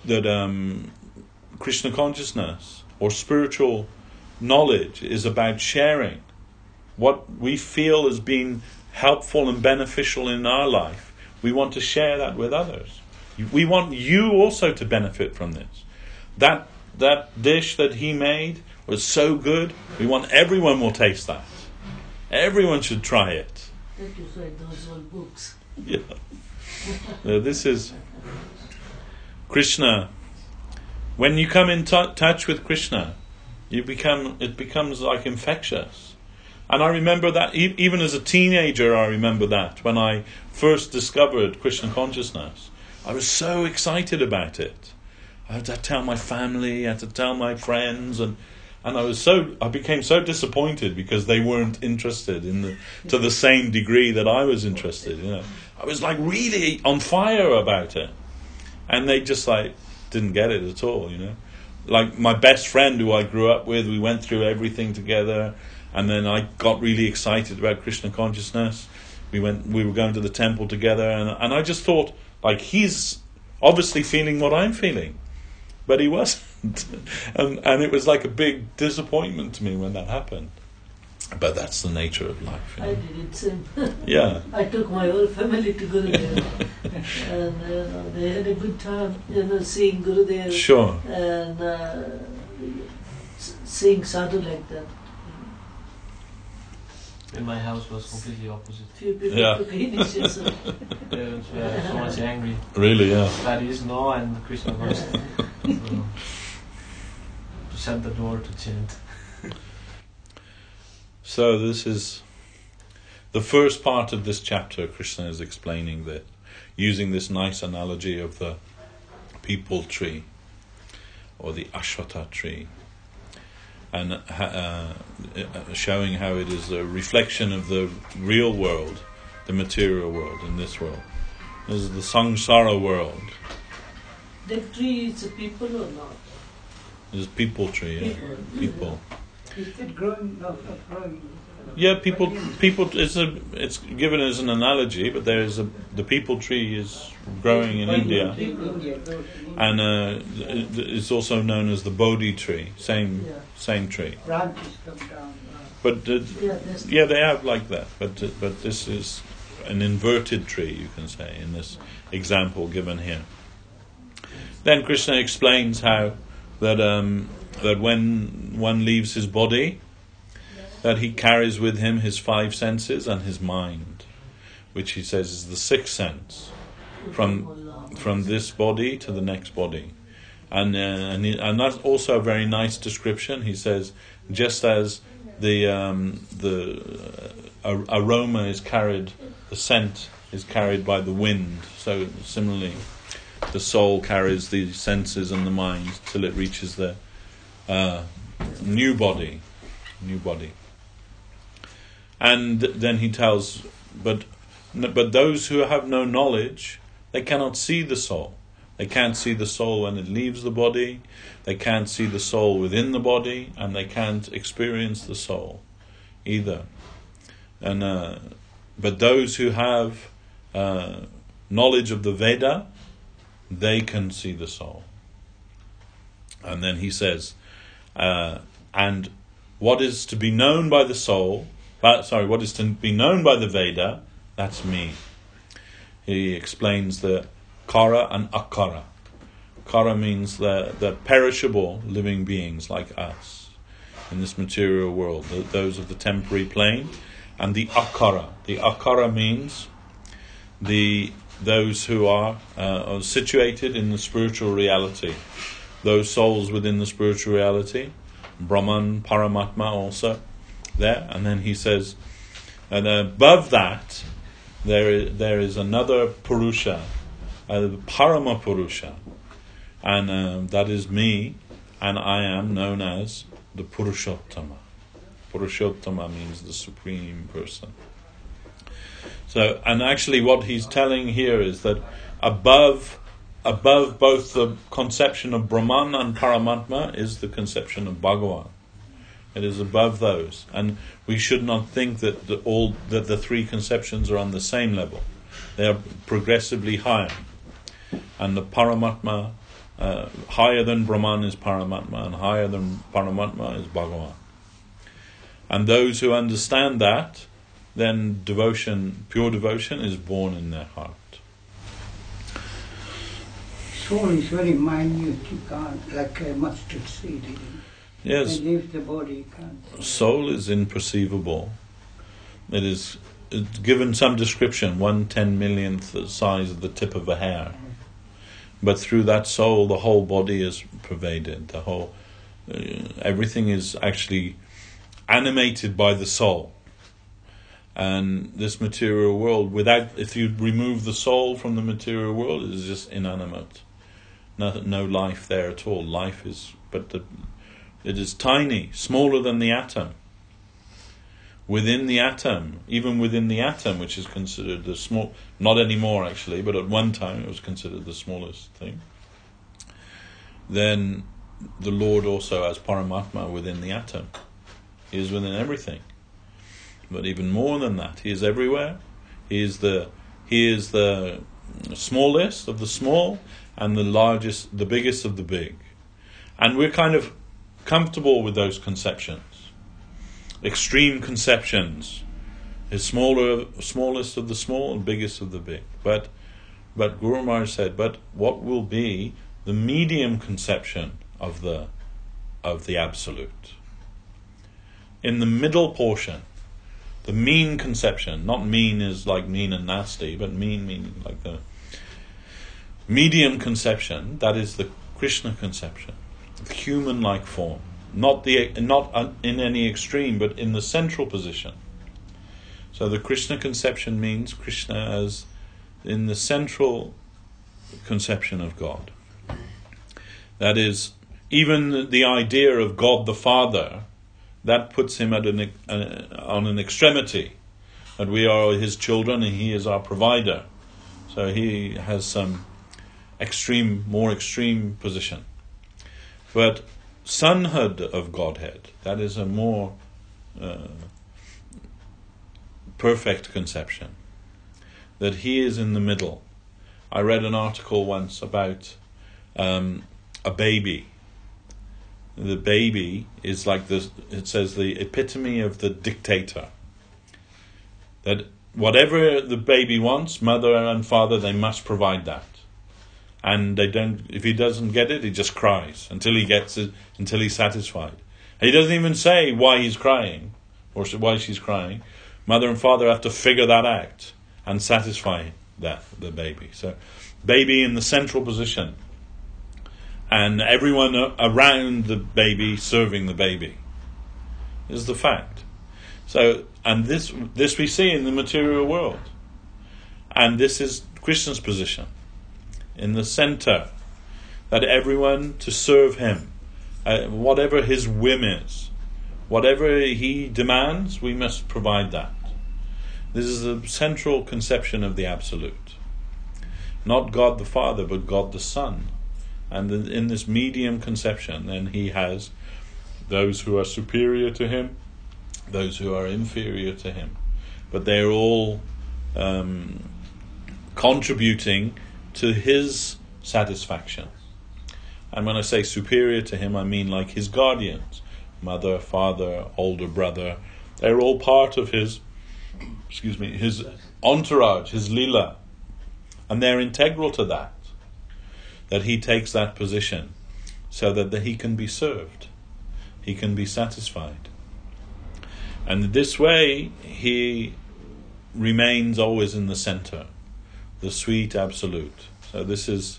Krishna consciousness or spiritual knowledge is about sharing what we feel has been helpful and beneficial in our life. We want to share that with others. We want you also to benefit from this. That dish that he made was so good. We want everyone will taste that. Everyone should try it. That is why those old books. Yeah. This is Krishna. When you come in touch with Krishna, it becomes like infectious. And I remember that even as a teenager, I remember that when I first discovered Krishna consciousness. I was so excited about it. I had to tell my family, I had to tell my friends, and I became so disappointed because they weren't interested to the same degree that I was interested. I was like really on fire about it, and they just didn't get it at all. Like my best friend who I grew up with, we went through everything together, and then I got really excited about Krishna consciousness. We were going to the temple together, and I just thought, he's obviously feeling what I'm feeling, but he wasn't. and it was like a big disappointment to me when that happened. But that's the nature of life. I did it same. Yeah. I took my whole family to Gurudev, and they had a good time, seeing Gurudev. Sure. And seeing sadhu like that. In my house was completely opposite. Few people took initiation. Parents were so much angry. Really, yeah. That is no, and Krishna first. To shut the door to chant. So this is the first part of this chapter. Krishna is explaining that, using this nice analogy of the peepal tree or the ashwatha tree, and showing how it is a reflection of the real world, the material world, in this world. This is the samsara world. The tree is a people or not? This is peepal tree, yeah. People. Is it growing? No, not growing. Yeah, people. It's given as an analogy, but the peepal tree is growing in India, and it's also known as the Bodhi tree. Same tree. Branches come down. But they have like that. But this is an inverted tree, you can say, in this example given here. Then Krishna explains how that when one leaves his body, that he carries with him his 5 senses and his mind, which he says is the 6th sense, from this body to the next body, and that's also a very nice description. He says, just as the aroma is carried, the scent is carried by the wind, so similarly, the soul carries the senses and the mind till it reaches the new body. And then he tells, but those who have no knowledge, they cannot see the soul. They can't see the soul when it leaves the body. They can't see the soul within the body, and they can't experience the soul either. And but those who have knowledge of the Veda, they can see the soul. And then he says, and what is to be known by the soul, what is to be known by the Veda, that's me. He explains the kara and akara. Kara means the perishable living beings like us in this material world, those of the temporary plane, and the akara. The akara means the those who are situated in the spiritual reality, those souls within the spiritual reality, Brahman, Paramatma also there. And then he says, and above that there is another Purusha, Parama Purusha, and that is me, and I am known as the Purushottama. Purushottama means the supreme person. So, and actually what he's telling here is that above both the conception of Brahman and Paramatma is the conception of Bhagavan. It is above those, and we should not think that the three conceptions are on the same level. They are progressively higher, and the Paramatma, higher than Brahman is Paramatma, and higher than Paramatma is Bhagavan. And those who understand that, then devotion, pure devotion, is born in their heart. Soul is very minute, you can't, like a mustard seed. Yes. It leaves the body, you can't. Soul is imperceivable. It's given some description, 1/10,000,000th the size of the tip of a hair. But through that soul, the whole body is pervaded. The whole, everything is actually animated by the soul. And this material world, if you remove the soul from the material world, it is just inanimate. No life there at all. Life is, it is tiny, smaller than the atom. Within the atom, even within the atom, which is considered the small, not anymore actually, but at one time it was considered the smallest thing. Then the Lord also has Paramatma within the atom. He is within everything. But even more than that, He is everywhere. He is the smallest of the small and the biggest of the big. And we're kind of comfortable with those conceptions. Extreme conceptions. Is smallest of the small and biggest of the big. But Guru Maharaj said, but what will be the medium conception of the Absolute? In the middle portion, the mean conception, not mean is like mean and nasty, but mean meaning like the medium conception, that is the Krishna conception, the human-like form, not in any extreme, but in the central position. So the Krishna conception means Krishna as in the central conception of God. That is, even the idea of God the Father, that puts him at on an extremity, that we are His children and He is our provider. So He has some more extreme position. But sonhood of Godhead, that is a more perfect conception, that He is in the middle. I read an article once about a baby. The baby is like this, it says, the epitome of the dictator. That whatever the baby wants, mother and father, they must provide that. And if he doesn't get it, he just cries until he gets it, until he's satisfied. And he doesn't even say why he's crying or why she's crying. Mother and father have to figure that out and satisfy the baby. So, baby in the central position. And everyone around the baby serving the baby is the fact. So, and this we see in the material world, and this is Krishna's position in the center, that everyone to serve Him, whatever His whim is, whatever He demands, we must provide that. This is the central conception of the Absolute, not God the Father, but God the Son. And in this medium conception, then He has those who are superior to Him, those who are inferior to Him. But they're all contributing to His satisfaction. And when I say superior to Him, I mean like His guardians, mother, father, older brother. They're all part of His entourage, His lila. And they're integral to that He takes that position so that He can be served, He can be satisfied. And this way He remains always in the center. the sweet absolute. So this is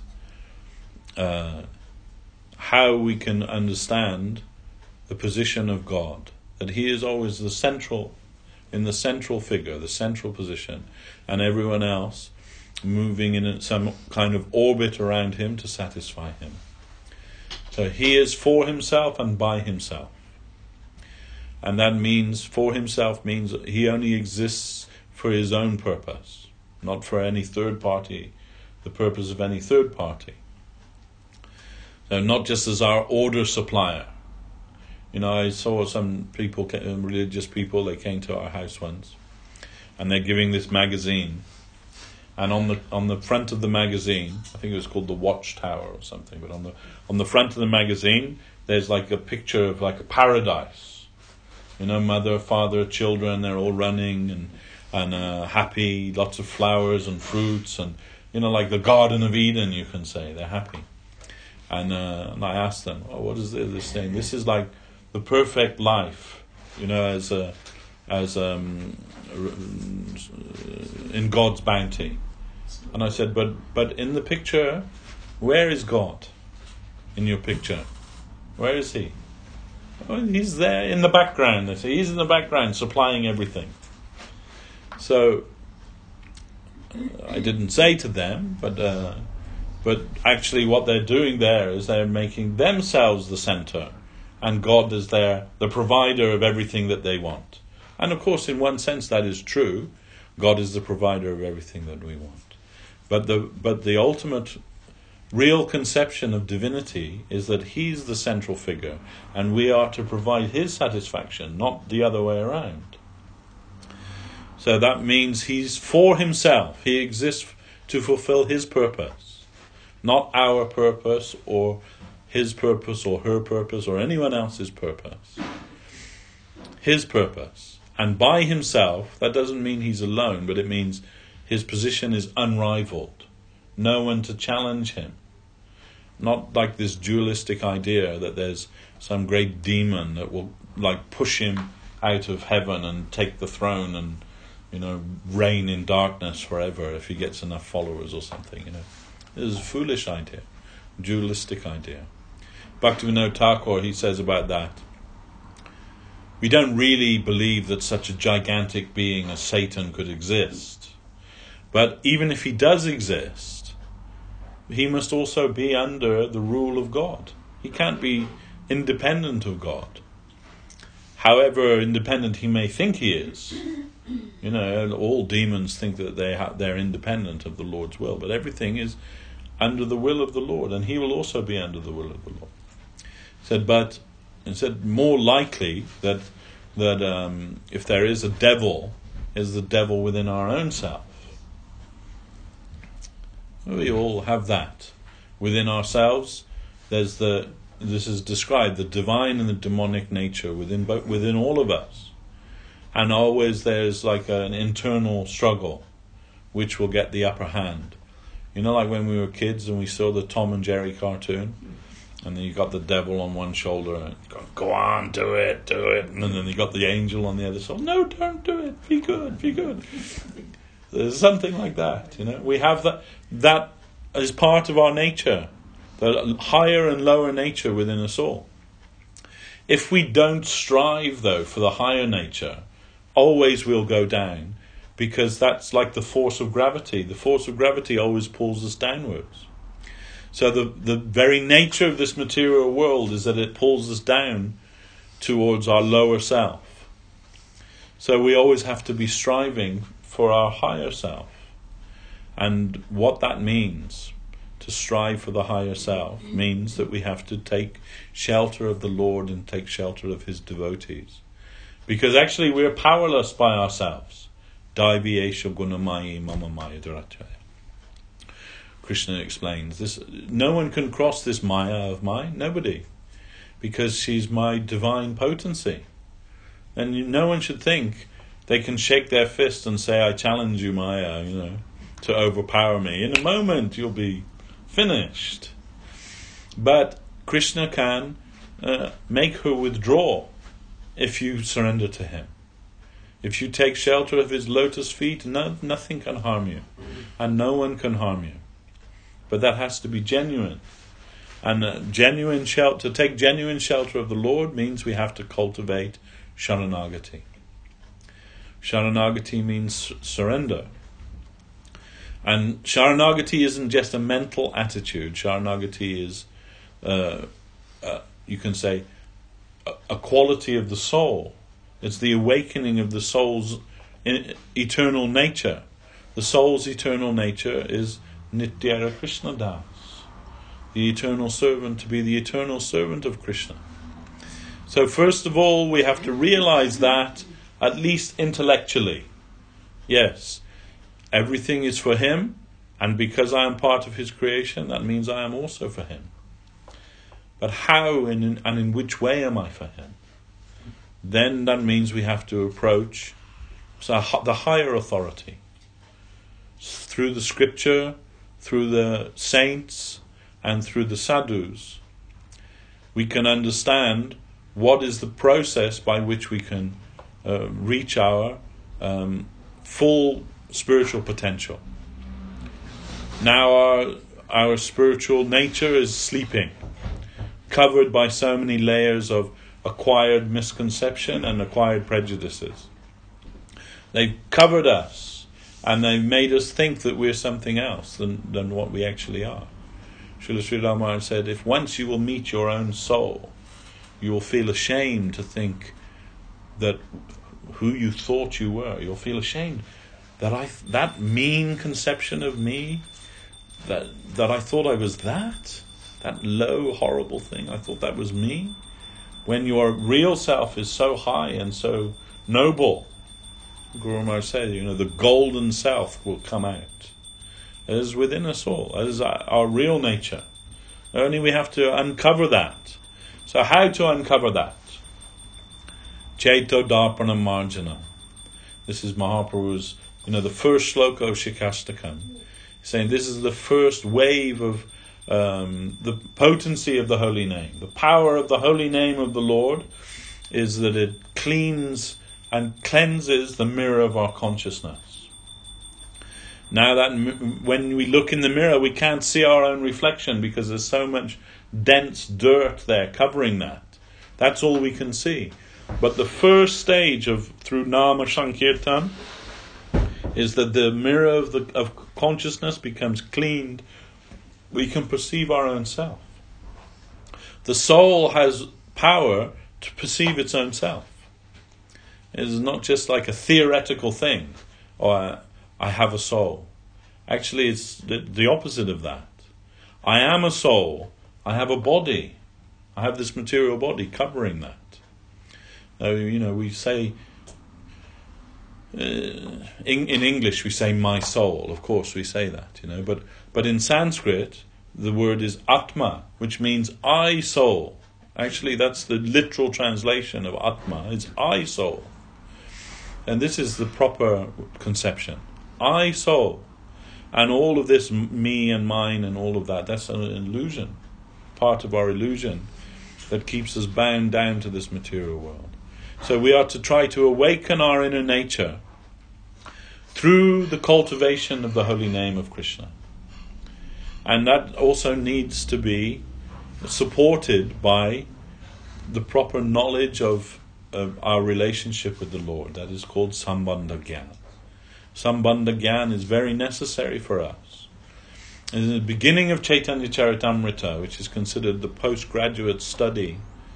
how we can understand the position of God, that He is always the central figure, the central position, and everyone else moving in some kind of orbit around Him to satisfy Him. So He is for Himself and by Himself. And that means, for Himself means He only exists for His own purpose, not for any third party, the purpose of any third party. So not just as our order supplier. I saw some people, religious people, they came to our house once, and they're giving this magazine, and on the front of the magazine, I think it was called the Watchtower or something, but on the front of the magazine, there's like a picture of like a paradise. Mother, father, children, they're all running and happy, lots of flowers and fruits, and like the Garden of Eden, you can say, they're happy. And I asked them, what is this thing? This is like the perfect life, as in God's bounty. And I said, but in the picture, where is God in your picture? Where is He? Well, He's there in the background. They say He's in the background supplying everything. So I didn't say to them, but actually what they're doing there is they're making themselves the center, and God is there, the provider of everything that they want. And of course, in one sense that is true. God is the provider of everything that we want. But the ultimate real conception of divinity is that He's the central figure, and we are to provide His satisfaction, not the other way around. So that means He's for Himself. He exists to fulfill His purpose, not our purpose or His purpose or her purpose or anyone else's purpose. His purpose. And by Himself, that doesn't mean He's alone, but it means His position is unrivaled. No one to challenge Him. Not like this dualistic idea that there's some great demon that will push Him out of heaven and take the throne and reign in darkness forever if he gets enough followers or something. This is a foolish idea, dualistic idea. Bhaktivinoda Thakur, he says about that, we don't really believe that such a gigantic being as Satan could exist. But even if he does exist, he must also be under the rule of God. He can't be independent of God. However independent he may think he is. All demons think that they're independent of the Lord's will, but everything is under the will of the Lord, and he will also be under the will of the Lord. He said more likely that if there is a devil, is the devil within our own self. We all have that within ourselves. This is described, the divine and the demonic nature within all of us. And always there's like an internal struggle which will get the upper hand. Like when we were kids and we saw the Tom and Jerry cartoon, and then you got the devil on one shoulder and you go on, do it, and then you got the angel on the other side. No, don't do it. Be good. There's something like that. We have that as part of our nature, the higher and lower nature within us all. If we don't strive, though, for the higher nature, always we'll go down, because that's like the force of gravity. The force of gravity always pulls us downwards. So the very nature of this material world is that it pulls us down towards our lower self. So we always have to be striving for our higher self. And what that means, to strive for the higher self, means that we have to take shelter of the Lord and take shelter of His devotees. Because actually we're powerless by ourselves. Daivi esha gunamayi mama maya durachaya. Krishna explains this. No one can cross this maya of mine, nobody, because she's my divine potency. And no one should think they can shake their fist and say, I challenge you, Maya, to overpower me. In a moment you'll be finished. But Krishna can make her withdraw if you surrender to him. If you take shelter of his lotus feet, nothing can harm you, and no one can harm you. But that has to be genuine. And genuine shelter, to take genuine shelter of the Lord means we have to cultivate Sharanagati. Sharanagati means surrender. And Sharanagati isn't just a mental attitude. Sharanagati is, you can say, a quality of the soul. It's the awakening of the soul's eternal nature. The soul's eternal nature is Nityara Krishna Das, the eternal servant, to be the eternal servant of Krishna. So first of all, we have to realize that, at least intellectually. Yes, everything is for him, and because I am part of his creation, that means I am also for him. But how and in which way am I for him? Then that means we have to approach the higher authority. Through the scripture, through the saints, and through the sadhus, we can understand what is the process by which we can reach our full spiritual potential. Now our spiritual nature is sleeping, covered by so many layers of acquired misconception and acquired prejudices. They've covered us, and they've made us think that we're something else than what we actually are. Srila Sridhar Maharaj said, if once you will meet your own soul, you will feel ashamed to think that who you thought you were. You'll feel ashamed that mean conception of me, that I thought I was that low, horrible thing. I thought that was me. When your real self is so high and so noble, Guru Maharaj said, the golden self will come out. It is within us all. It is our real nature. Only we have to uncover that. So how to uncover that? Chaito Darpana Marjana. This is Mahaprabhu's, the first shloka of Shikastakam. He's saying this is the first wave of the potency of the holy name. The power of the holy name of the Lord is that it cleans and cleanses the mirror of our consciousness. Now that when we look in the mirror, we can't see our own reflection because there's so much dense dirt there covering that. That's all we can see. But the first stage through Nama Sankirtan is that the mirror of consciousness becomes cleaned. We can perceive our own self. The soul has power to perceive its own self. It is not just like a theoretical thing, or I have a soul. Actually, it's the opposite of that. I am a soul. I have a body. I have this material body covering that. Now, we say, in English we say my soul. Of course we say that, But in Sanskrit, the word is Atma, which means I soul. Actually, that's the literal translation of Atma. It's I soul. And this is the proper conception. I soul. And all of this me and mine and all of that, that's an illusion. Part of our illusion that keeps us bound down to this material world. So we are to try to awaken our inner nature through the cultivation of the holy name of Krishna. And that also needs to be supported by the proper knowledge of our relationship with the Lord. That is called Sambandha Gyan. Sambandha Gyan is very necessary for us. In the beginning of Chaitanya Charitamrita, which is considered the postgraduate study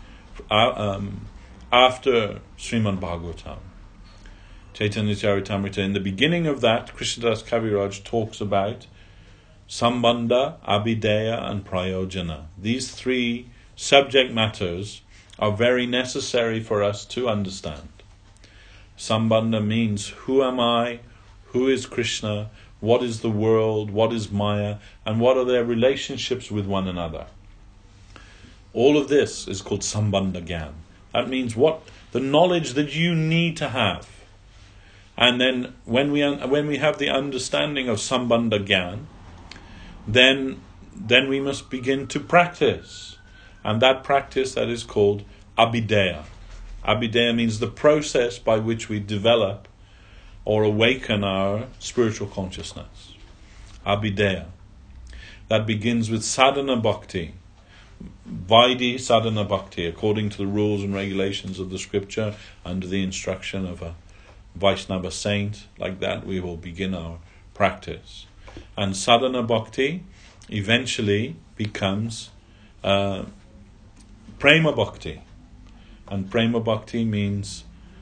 after Srimad Bhagavatam, Chaitanya Charitamrita, in the beginning of that, Krishnadas Kaviraj talks about Sambandha, Abhideya and Prayojana. These three subject matters are very necessary for us to understand. Sambandha means who am I, who is Krishna, what is the world, what is Maya, and what are their relationships with one another. All of this is called Sambandha Gyan. That means the knowledge that you need to have. And then when we have the understanding of Sambandha Gyan, then we must begin to practice. And that practice, that is called Abhideya. Abhideya means the process by which we develop or awaken our spiritual consciousness. Abhideya. That begins with sadhana bhakti. Vaidhi sadhana bhakti, according to the rules and regulations of the scripture, under the instruction of a Vaishnava saint. Like that we will begin our practice. And sadhana bhakti eventually becomes prema bhakti. And prema bhakti means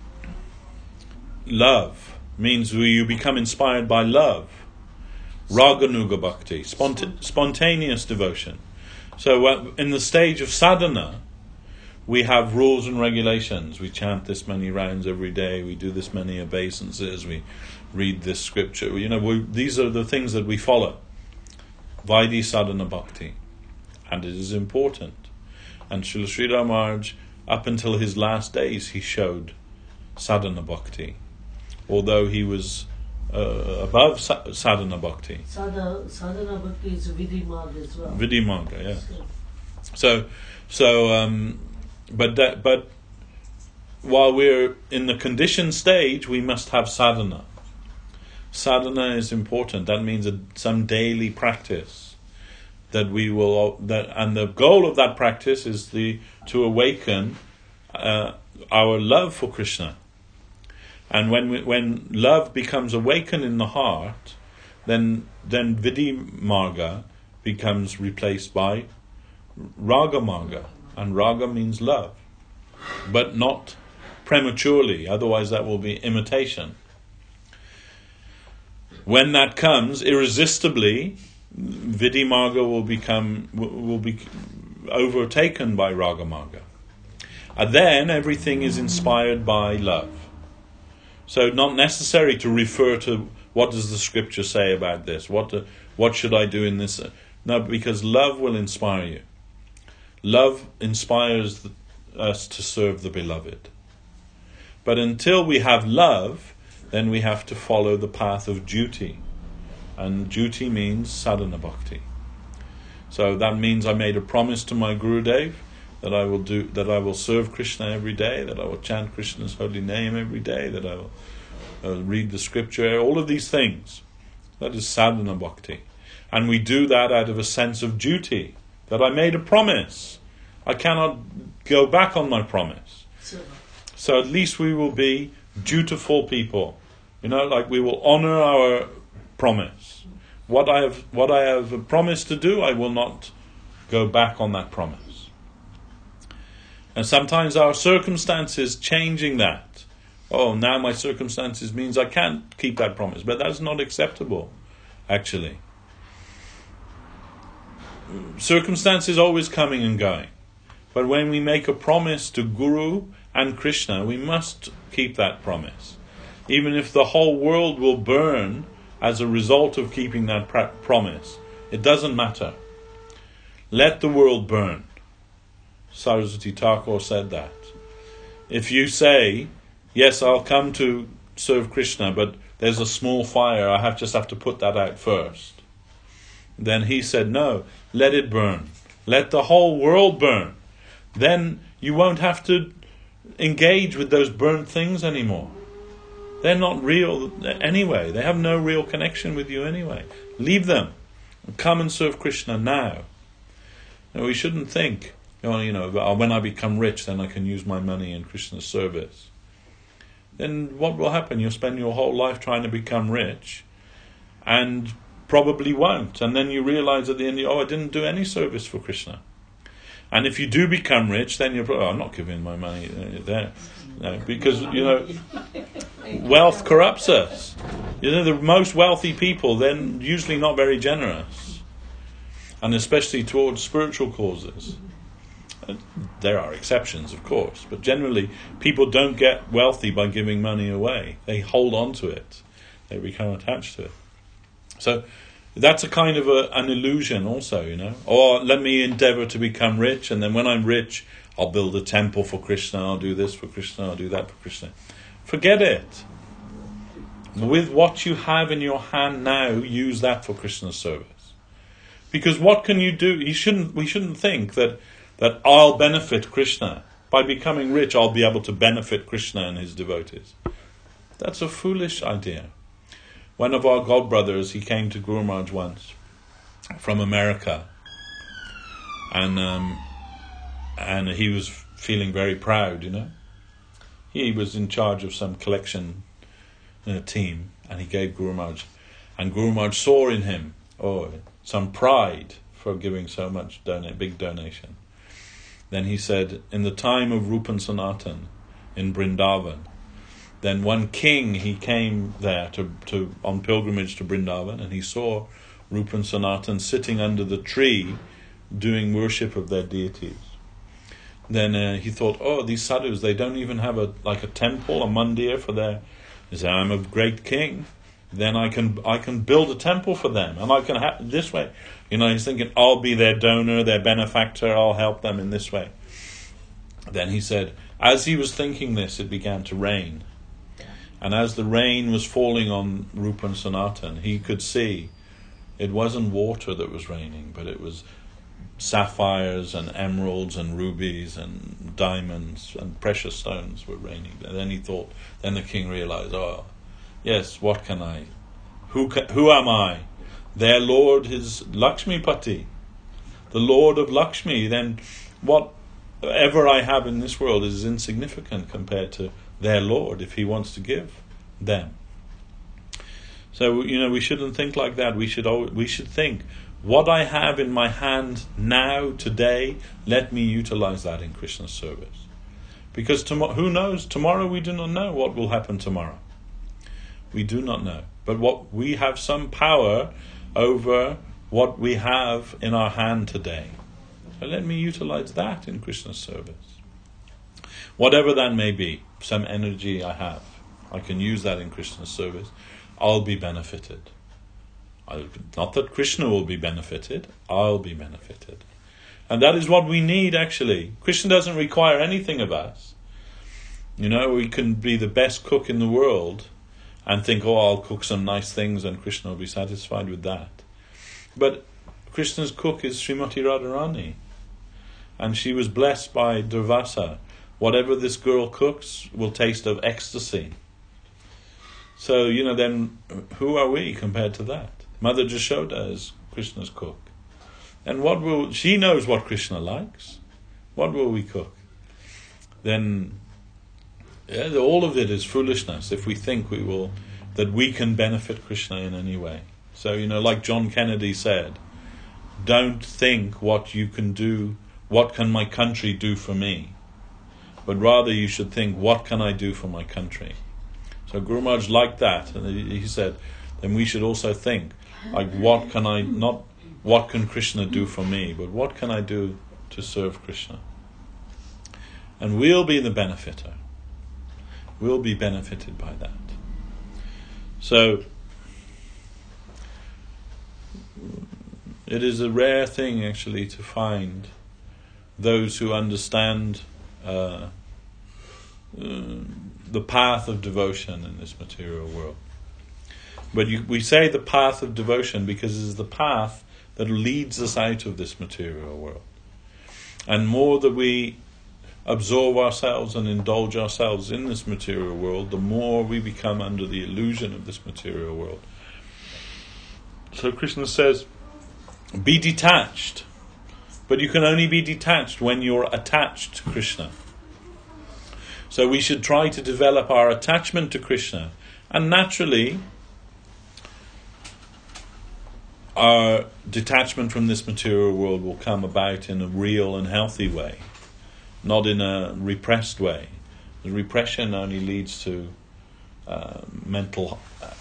love, means you become inspired by love. Raganuga bhakti, spontaneous devotion. So in the stage of sadhana, we have rules and regulations. We chant this many rounds every day, we do this many obeisances, we read this scripture. These are the things that we follow. Vaidhi sadhana bhakti. And it is important. And Srila Sridhar Maharaj, up until his last days, he showed sadhana bhakti. Although he was above sadhana bhakti. Sadhana bhakti is Vidhi Marga as well. Vidhi Marga, yeah. But while we're in the conditioned stage, we must have sadhana. Sadhana is important. That means some daily practice that we will. And the goal of that practice is to awaken our love for Krishna. And when love becomes awakened in the heart, then Vidhi Marga becomes replaced by Raga Marga. And Raga means love. But not prematurely, otherwise that will be imitation. When that comes, irresistibly, Vidhi Marga will be overtaken by Raga Marga. And then everything is inspired by love. So not necessary to refer to what does the scripture say about this, what should I do in this. No, because love will inspire you. Love inspires us to serve the beloved. But until we have love, then we have to follow the path of duty. And duty means sadhana bhakti. So that means I made a promise to my Gurudev that I will serve Krishna every day, that I will chant Krishna's holy name every day, that I will read the scripture, all of these things. That is sadhana bhakti. And we do that out of a sense of duty, that I made a promise. I cannot go back on my promise. So at least we will be dutiful people. Like we will honor our promise. What I have promised to do, I will not go back on that promise. And sometimes our circumstances changing that. Oh, now my circumstances means I can't keep that promise. But that's not acceptable, actually. Circumstances always coming and going. But when we make a promise to Guru and Krishna, we must keep that promise. Even if the whole world will burn as a result of keeping that promise, it doesn't matter. Let the world burn. Saraswati Thakur said that. If you say, yes, I'll come to serve Krishna, but there's a small fire, I just have to put that out first. Then he said, no, let it burn. Let the whole world burn. Then you won't have to engage with those burnt things anymore. They're not real anyway. They have no real connection with you anyway. Leave them. Come and serve Krishna now. And we shouldn't think, when I become rich, then I can use my money in Krishna's service. Then what will happen? You'll spend your whole life trying to become rich and probably won't. And then you realize at the end, I didn't do any service for Krishna. And if you do become rich, then you're I'm not giving my money there. No, because, wealth corrupts us. The most wealthy people, they're usually not very generous. And especially towards spiritual causes. There are exceptions, of course, but generally people don't get wealthy by giving money away. They hold on to it. They become attached to it. So that's a kind of an illusion also, Or let me endeavor to become rich, and then when I'm rich, I'll build a temple for Krishna, I'll do this for Krishna, I'll do that for Krishna. Forget it. With what you have in your hand now, use that for Krishna's service. Because what can you do? We shouldn't think that I'll benefit Krishna by becoming rich I'll be able to benefit Krishna and his devotees. That's a foolish idea. One of our godbrothers, he came to Guru Maharaj once from America, and he was feeling very proud, you know. He was in charge of some collection team, and he gave Guru Maharaj, and Guru Maharaj saw in him some pride for giving so much big donation. Then he said, in the time of Rupan Sanatan in Vrindavan, then one king, he came there to on pilgrimage to Vrindavan, and he saw Rupan Sanatan sitting under the tree doing worship of their deities. Then he thought, these sadhus, they don't even have a temple, a mandir for their... He said, I'm a great king, then I can build a temple for them, and I can have this way. You know, he's thinking, I'll be their donor, their benefactor, I'll help them in this way. Then he said, as he was thinking this, it began to rain. And as the rain was falling on Rupan Sanatan, he could see it wasn't water that was raining, but it was sapphires and emeralds and rubies and diamonds and precious stones were raining. And then the king realized, yes, what can I? Who am I? Their lord is Lakshmipati, the lord of Lakshmi. Then whatever I have in this world is insignificant compared to their lord if he wants to give them. So, you know, we shouldn't think like that. We should think, what I have in my hand now, today, let me utilize that in Krishna's service. Because who knows? Tomorrow we do not know what will happen tomorrow. We do not know. But what we have some power over what we have in our hand today. So let me utilize that in Krishna's service. Whatever that may be, some energy I have, I can use that in Krishna's service. I'll be benefited. Not that Krishna will be benefited, I'll be benefited. And that is what we need, actually. Krishna doesn't require anything of us. You know, we can be the best cook in the world and think, I'll cook some nice things and Krishna will be satisfied with that. But Krishna's cook is Srimati Radharani. And she was blessed by Durvasa. Whatever this girl cooks will taste of ecstasy. So, you know, then who are we compared to that? Mother Jashoda is Krishna's cook. And she knows what Krishna likes. What will we cook? Then all of it is foolishness if we think that we can benefit Krishna in any way. So, you know, like John Kennedy said, don't think what you can do, what can my country do for me? But rather you should think, what can I do for my country? So Guru Maharaj liked that, and he said, then we should also think, like, what can Krishna do for me, but what can I do to serve Krishna? And we'll be the benefiter. We'll be benefited by that. So, it is a rare thing, actually, to find those who understand the path of devotion in this material world. But we say the path of devotion because it is the path that leads us out of this material world. And more that we absorb ourselves and indulge ourselves in this material world, the more we become under the illusion of this material world. So Krishna says, be detached. But you can only be detached when you're attached to Krishna. So we should try to develop our attachment to Krishna. And naturally, our detachment from this material world will come about in a real and healthy way, not in a repressed way. The repression only leads to mental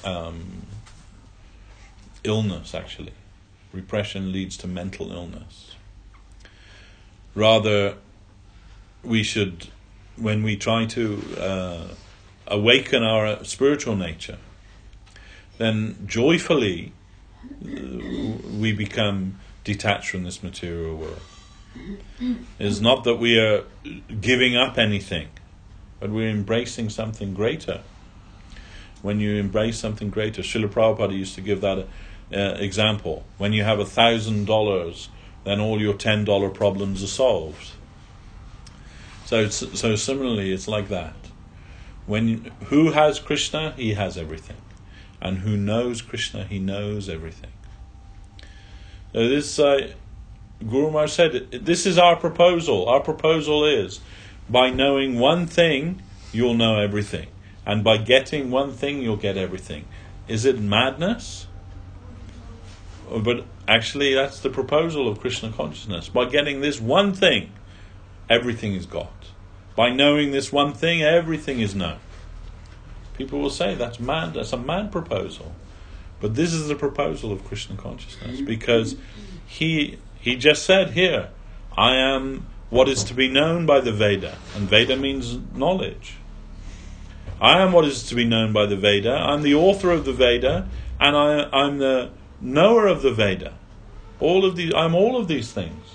illness, actually. Repression leads to mental illness. Rather, we should, when we try to awaken our spiritual nature, then joyfully we become detached from this material world. It's not that we are giving up anything, but we're embracing something greater. When you embrace something greater, Srila Prabhupada used to give that example. When you have $1,000, then all your $10 problems are solved. So similarly, it's like that. Who has Krishna, he has everything, and who knows Krishna, he knows everything. So this Guru Maharaj said, this is our proposal. Our proposal is, by knowing one thing, you'll know everything, and by getting one thing, you'll get everything. Is it madness? But actually, that's the proposal of Krishna consciousness. By getting this one thing, everything is got. By knowing this one thing, everything is known. People will say that's mad. That's a mad proposal. But this is the proposal of Krishna consciousness, because he just said here, I am what is to be known by the Veda, and Veda means knowledge. I am what is to be known by the Veda. I'm the author of the Veda, and I'm the knower of the Veda. I'm all of these things.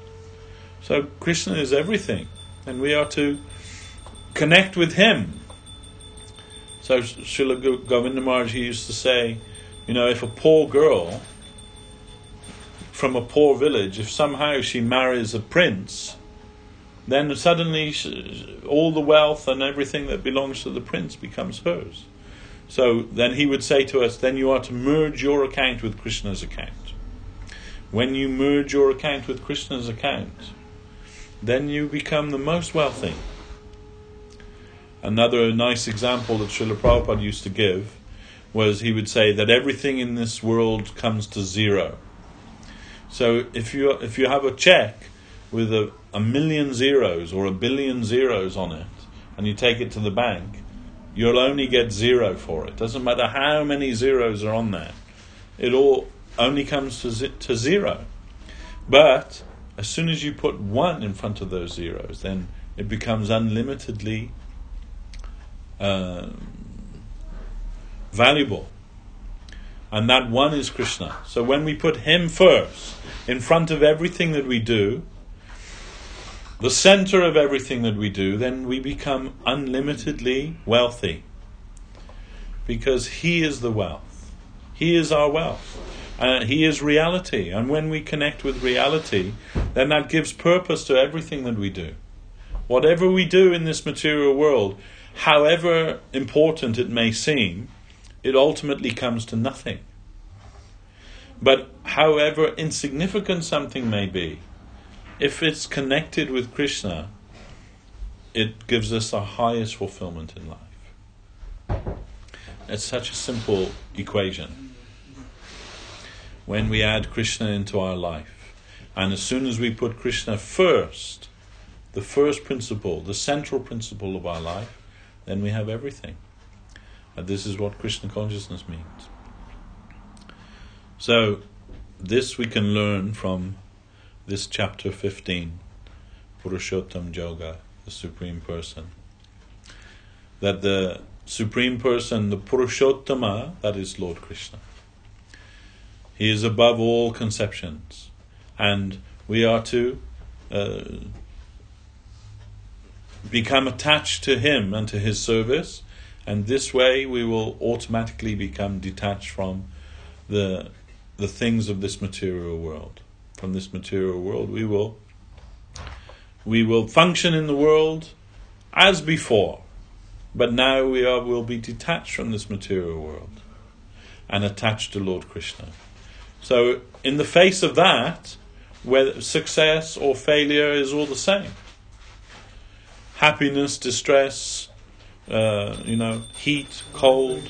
So Krishna is everything, and we are to connect with him. So Srila Govinda Maharaj, he used to say, if a poor girl from a poor village, if somehow she marries a prince, then suddenly all the wealth and everything that belongs to the prince becomes hers. So then he would say to us, then you are to merge your account with Krishna's account. When you merge your account with Krishna's account, then you become the most wealthy. Another nice example that Srila Prabhupada used to give was, he would say that everything in this world comes to zero. So if you have a check with a million zeros or a billion zeros on it, and you take it to the bank, you'll only get zero for it. Doesn't matter how many zeros are on there. It all only comes to zero. But as soon as you put one in front of those zeros, then it becomes unlimitedly valuable. And that one is Krishna. So when we put him first, in front of everything that we do, the center of everything that we do, then we become unlimitedly wealthy. Because he is the wealth. He is our wealth. He is reality. And when we connect with reality, then that gives purpose to everything that we do. Whatever we do in this material world, however important it may seem, it ultimately comes to nothing. But however insignificant something may be, if it's connected with Krishna, it gives us the highest fulfillment in life. It's such a simple equation. When we add Krishna into our life, and as soon as we put Krishna first, the first principle, the central principle of our life, then we have everything. And this is what Krishna consciousness means. So, this we can learn from this chapter 15, Purushottam Yoga, the Supreme Person. That the Supreme Person, the Purushottama, that is Lord Krishna. He is above all conceptions. And we are to become attached to him and to his service, and this way we will automatically become detached from the things of this material world. From this material world we will function in the world as before, but now will be detached from this material world and attached to Lord Krishna. So in the face of that, whether success or failure is all the same. Happiness, distress, heat, cold,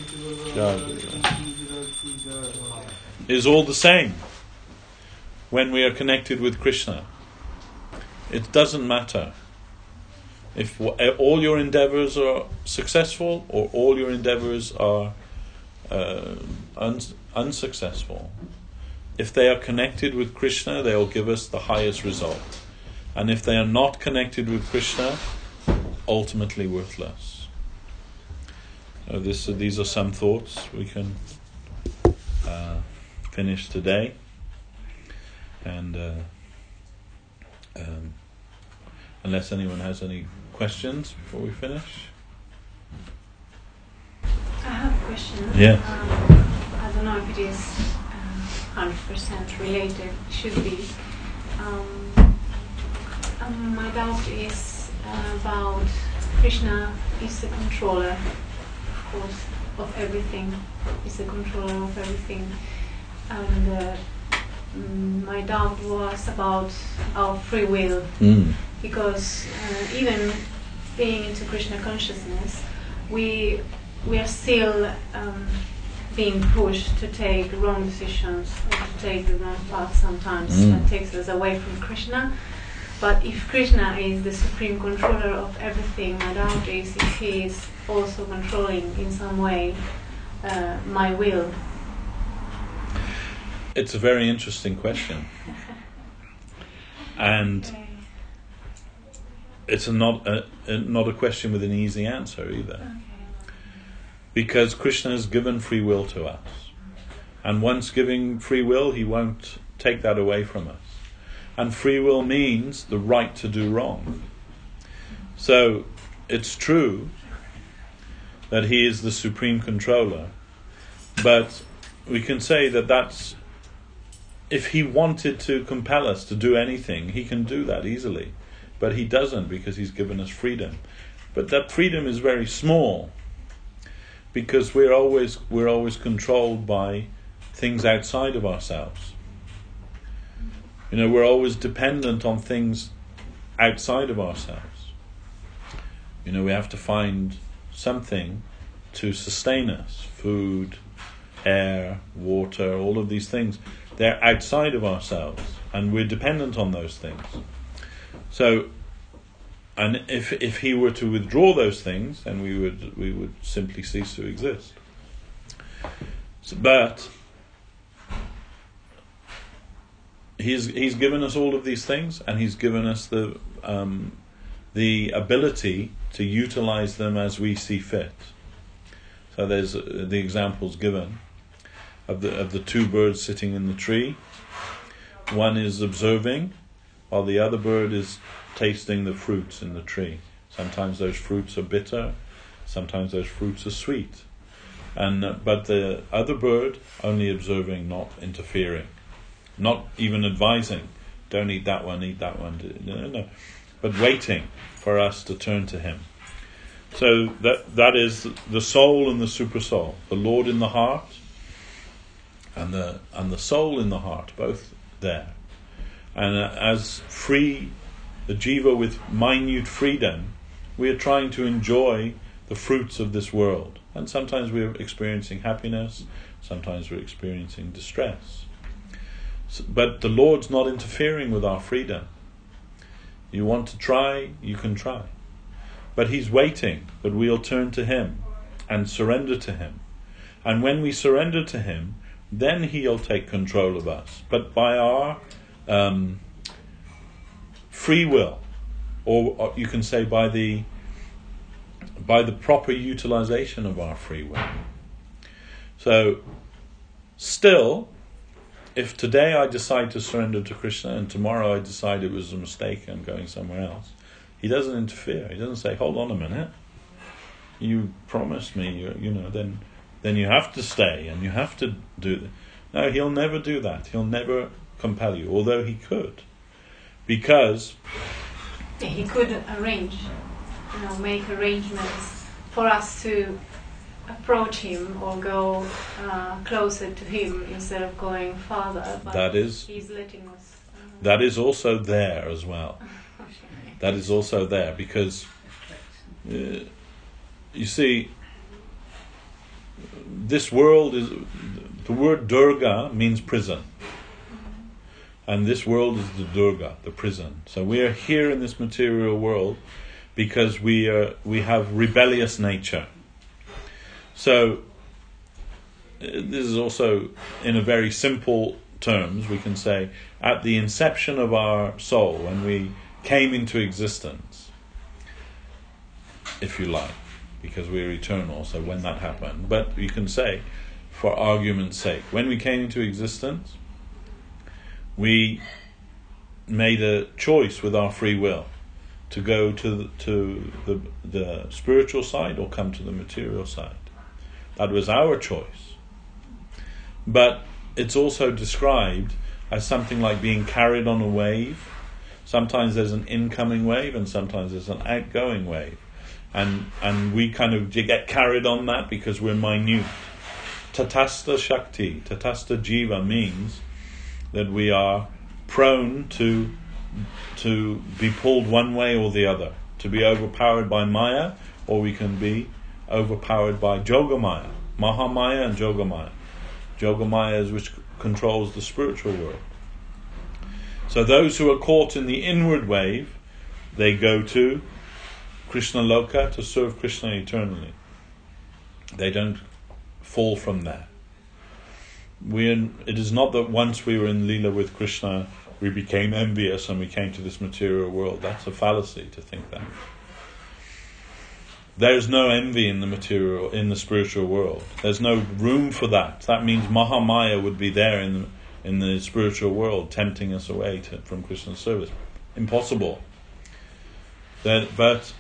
is all the same when we are connected with Krishna. It doesn't matter if all your endeavors are successful or all your endeavors are unsuccessful. If they are connected with Krishna, they will give us the highest result. And if they are not connected with Krishna, ultimately worthless. So these are some thoughts we can finish today. And unless anyone has any questions before we finish. I have a question. Yeah. I don't know if it is 100% related. It should be. My doubt is about Krishna is the controller, of course, of everything. Is the controller of everything, and my doubt was about our free will, because even being into Krishna consciousness, we are still being pushed to take wrong decisions or to take the wrong path sometimes. That takes us away from Krishna. But if Krishna is the supreme controller of everything, my doubt is if he is also controlling in some way my will. It's a very interesting question. And it's not a question with an easy answer either. Okay. Because Krishna has given free will to us. And once giving free will, he won't take that away from us. And free will means the right to do wrong. So it's true that he is the supreme controller, but we can say that that's, if he wanted to compel us to do anything, he can do that easily. But he doesn't, because he's given us freedom. But that freedom is very small, because we're always controlled by things outside of ourselves. You know, we're always dependent on things outside of ourselves. You know, we have to find something to sustain us. Food, air, water, all of these things. They're outside of ourselves, and we're dependent on those things. So, and if he were to withdraw those things, then we would simply cease to exist. But he's given us all of these things, and he's given us the ability to utilize them as we see fit. So there's the examples given of the two birds sitting in the tree. One is observing, while the other bird is tasting the fruits in the tree. Sometimes those fruits are bitter, sometimes those fruits are sweet. But the other bird only observing, not interfering, not even advising, don't eat that one, no. But waiting for us to turn to him. So that is the soul and the super soul, the Lord in the heart and the soul in the heart, both there. And as free, the jiva with minute freedom, we are trying to enjoy the fruits of this world. And sometimes we're experiencing happiness, sometimes we're experiencing distress. But the Lord's not interfering with our freedom. You want to try, you can try. But he's waiting that we'll turn to him and surrender to him. And when we surrender to him, then he'll take control of us. But by our free will, or you can say by the proper utilization of our free will. So, still, if today I decide to surrender to Krishna and tomorrow I decide it was a mistake and I'm going somewhere else, he doesn't interfere. He doesn't say, hold on a minute, you promised me, then you have to stay and you have to do that. No, he'll never do that. He'll never compel you, although he could. Because he could arrange, make arrangements for us to approach him or go closer to him instead of going farther. But he's letting us. That is also there as well. That is also there because you see, this world is, the word Durga means prison. And this world is the Durga, the prison. So we are here in this material world because we have rebellious nature. So this is also, in a very simple terms, we can say, at the inception of our soul, when we came into existence, if you like, because we're eternal, so when that happened. But you can say, for argument's sake, when we came into existence, we made a choice with our free will to go to the spiritual side or come to the material side. That was our choice. But it's also described as something like being carried on a wave Sometimes there's an incoming wave and sometimes there's an outgoing wave. And we kind of get carried on that because we're minute. Tatastha Shakti, Tatastha Jiva means that we are prone to be pulled one way or the other, to be overpowered by Maya, or we can be overpowered by Jogamaya, Mahamaya and Jogamaya. Jogamaya is which controls the spiritual world. So those who are caught in the inward wave, they go to Krishna Loka to serve Krishna eternally. They don't fall from there. It is not that once we were in Leela with Krishna, we became envious and we came to this material world. That's a fallacy to think that. There's no envy in the spiritual world. There's no room for that. That means Mahamaya would be there in the spiritual world, tempting us away from Krishna's service. Impossible. But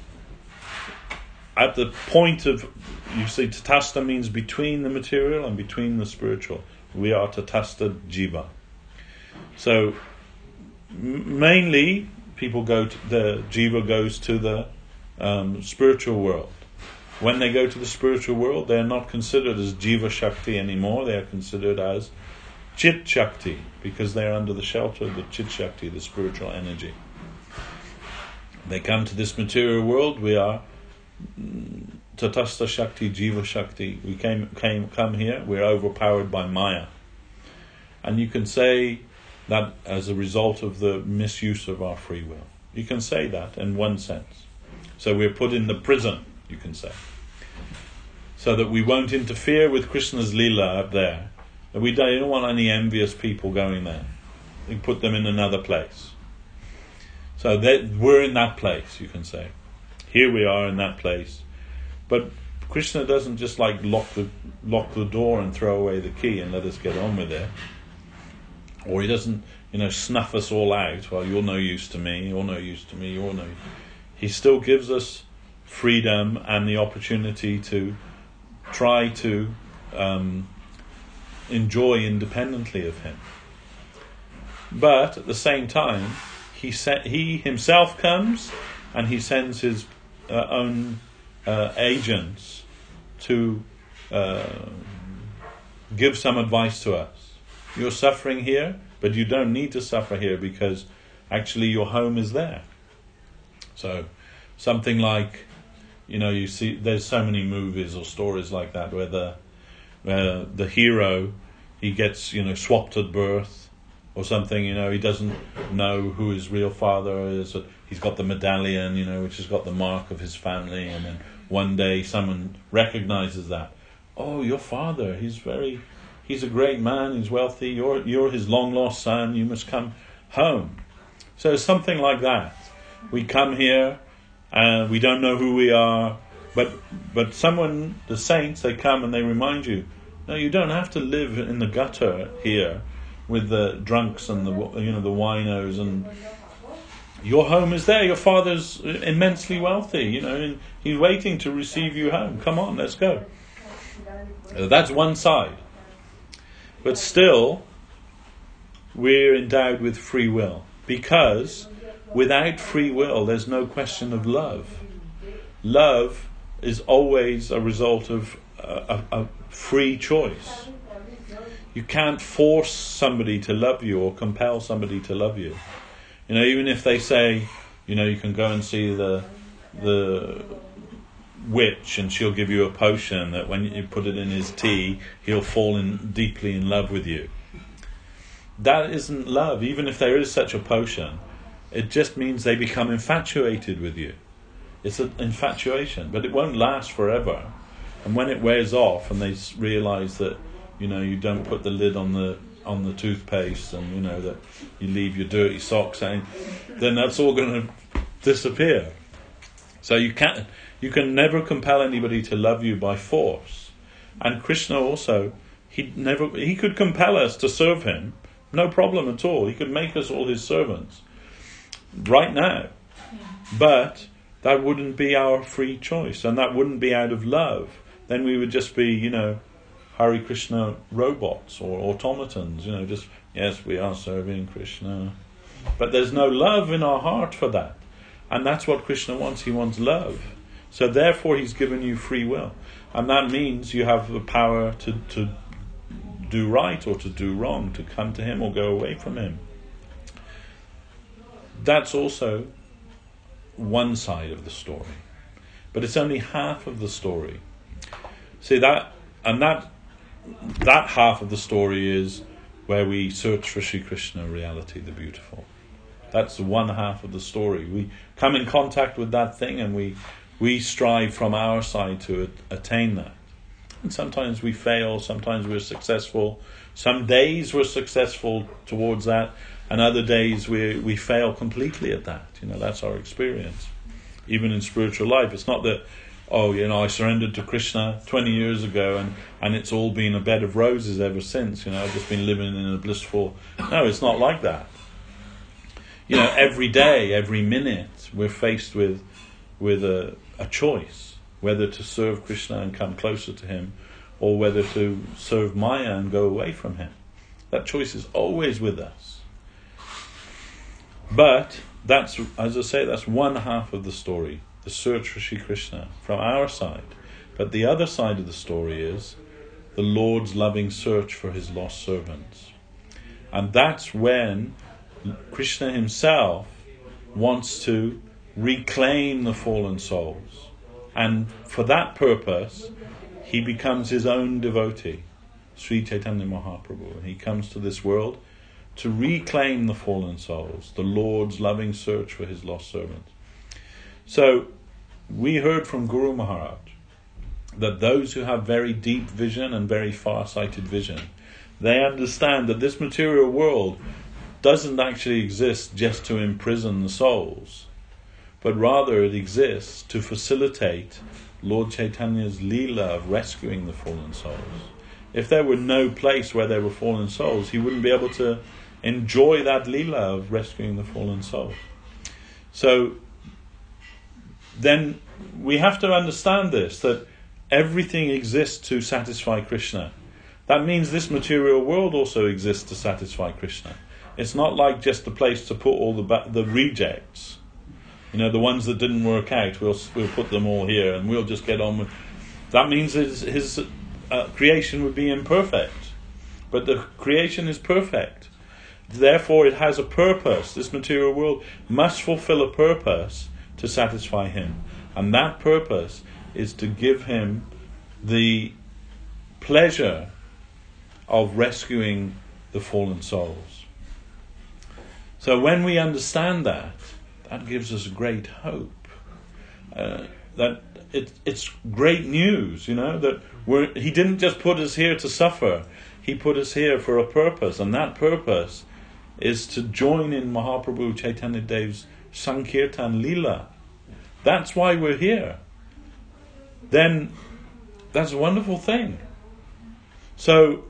at the point of, you see, Tatastha means between the material and between the spiritual. We are Tatastha Jiva. So mainly people the Jiva goes to the spiritual world. When they go to the spiritual world, they are not considered as Jiva Shakti anymore. They are considered as Chit Shakti, because they are under the shelter of the Chit Shakti, the spiritual energy. They come to this material world. We are Tatastha Shakti, Jiva Shakti. We come here. We're overpowered by Maya, and you can say that as a result of the misuse of our free will. You can say that in one sense. So we're put in the prison, you can say, so that we won't interfere with Krishna's Leela up there. We don't want any envious people going there. We put them in another place. So we're in that place, you can say. Here we are in that place. But Krishna doesn't just like lock the door and throw away the key and let us get on with it. Or he doesn't, snuff us all out. Well, you're no use to me, you're no use to me, you're no... He still gives us freedom and the opportunity to try to enjoy independently of him. But at the same time, he himself comes and he sends his own agents to give some advice to us. You're suffering here, but you don't need to suffer here because actually your home is there. So something like, you see, there's so many movies or stories like that where the hero, he gets, swapped at birth or something, he doesn't know who his real father is. He's got the medallion, which has got the mark of his family, and then one day someone recognizes that. Oh, your father, he's a great man, he's wealthy, you're his long lost son, you must come home. So something like that. We come here and we don't know who we are, but the saints, they come and they remind you, no, you don't have to live in the gutter here with the drunks and the winos, and your home is there. Your father's immensely wealthy, and he's waiting to receive you home. Come on, let's go. That's one side. But still, we're endowed with free will, because without free will, there's no question of love. Love is always a result of a free choice. You can't force somebody to love you or compel somebody to love you. Even if they say, you can go and see the witch and she'll give you a potion that when you put it in his tea, he'll fall deeply in love with you. That isn't love. Even if there is such a potion, it just means they become infatuated with you. It's an infatuation, but it won't last forever. And when it wears off and they realise that, you don't put the lid on the toothpaste, and that you leave your dirty socks out, then that's all going to disappear. So you can never compel anybody to love you by force. And Krishna also, he could compel us to serve him, no problem at all. He could make us all his servants right now. But that wouldn't be our free choice, and that wouldn't be out of love. Then we would just be, Hare Krishna robots or automatons, just, yes, we are serving Krishna. But there's no love in our heart for that. And that's what Krishna wants. He wants love. So therefore he's given you free will. And that means you have the power to do right or to do wrong, to come to him or go away from him. That's also one side of the story. But it's only half of the story. See, that half of the story is where we search for Sri Krishna, reality, the beautiful. That's one half of the story. We come in contact with that thing and we strive from our side to attain that. And sometimes we fail, sometimes we're successful. Some days we're successful towards that, and other days we fail completely at that. That's our experience. Even in spiritual life, it's not that, I surrendered to Krishna 20 years ago and it's all been a bed of roses ever since. I've just been living in a blissful... No, it's not like that. Every day, every minute, we're faced with a choice, whether to serve Krishna and come closer to him, or whether to serve Maya and go away from him. That choice is always with us. But that's, as I say, that's one half of the story, the search for Sri Krishna from our side. But the other side of the story is the Lord's loving search for his lost servants. And that's when Krishna himself wants to reclaim the fallen souls. And for that purpose, he becomes his own devotee, Sri Chaitanya Mahaprabhu. He comes to this world to reclaim the fallen souls, the Lord's loving search for his lost servants. So, we heard from Guru Maharaj that those who have very deep vision and very far-sighted vision, they understand that this material world doesn't actually exist just to imprison the souls, but rather it exists to facilitate Lord Chaitanya's Leela of rescuing the fallen souls. If there were no place where there were fallen souls, he wouldn't be able to enjoy that Leela of rescuing the fallen souls. So then we have to understand this, that everything exists to satisfy Krishna. That means this material world also exists to satisfy Krishna. It's not like just a place to put all the rejects. The ones that didn't work out, we'll put them all here and we'll just get on with... That means his creation would be imperfect. But the creation is perfect. Therefore it has a purpose. This material world must fulfill a purpose to satisfy him. And that purpose is to give him the pleasure of rescuing the fallen souls. So when we understand that gives us great hope. That it's great news, that he didn't just put us here to suffer. He put us here for a purpose, and that purpose is to join in Mahaprabhu Chaitanya Dev's Sankirtan Leela. That's why we're here. Then that's a wonderful thing. So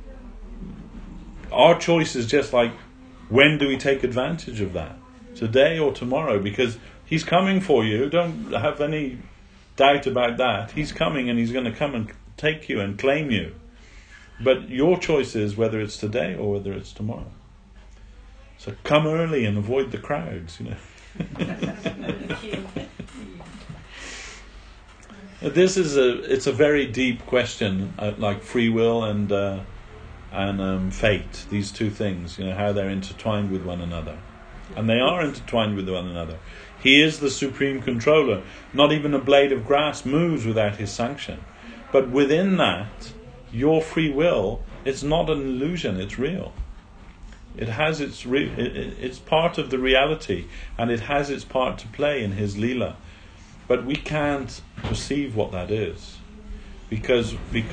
our choice is just like, when do we take advantage of that? Today or tomorrow? Because he's coming for you. Don't have any doubt about that. He's coming and he's going to come and take you and claim you. But your choice is whether it's today or whether it's tomorrow. So come early and avoid the crowds, It's a very deep question, like free will and fate. These two things, how they're intertwined with one another, and they are intertwined with one another. He is the supreme controller. Not even a blade of grass moves without his sanction. But within that, your free will, it's not an illusion. It's real. It has it's part of the reality, and it has its part to play in his Leela. But we can't perceive what that is, because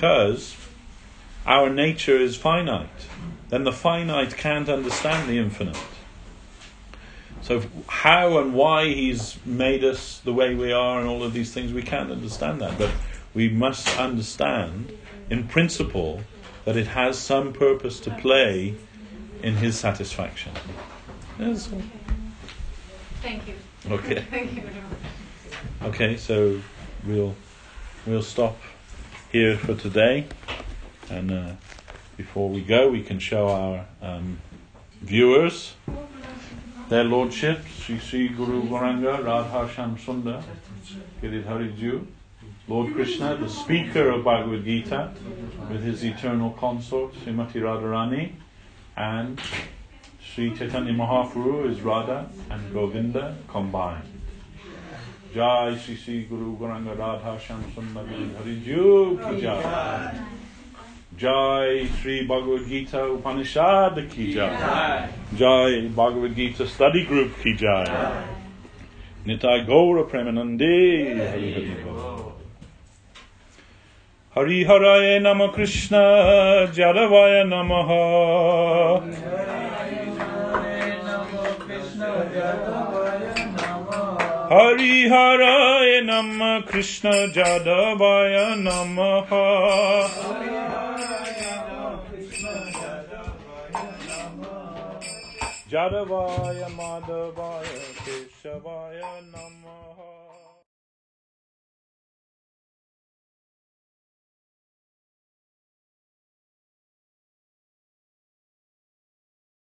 our nature is finite. Then the finite can't understand the infinite. So how and why he's made us the way we are and all of these things, we can't understand that. But we must understand, in principle, that it has some purpose to play in his satisfaction. Yes. Thank you. Okay. Thank you very much. Okay, so we'll stop here for today, and before we go, we can show our viewers Their lordships, Sri Sri Guru Gauranga, Radha Shyam Sundar, Giridhari Ju, Lord Krishna, the speaker of Bhagavad Gita, with his eternal consort, Srimati Radharani, and Sri Chaitanya Mahaprabhu is Radha and Govinda combined. Jai Sri Sri Guru Gauranga Radha Shyam Sundar Giridhari Ju ki Jai. Jai Sri Bhagavad Gita Upanishad ki Jai. Jai Bhagavad Gita Study Group ki Jai. Nitai Gaura Premanande. Hari Hari Bol. Hari Haraya Nama Krishna Jadavaya Namaha. Hari Haraya Nama Krishna Jadavaya Namaha. Jadavaya Madhavaya Keshavaya Namaha.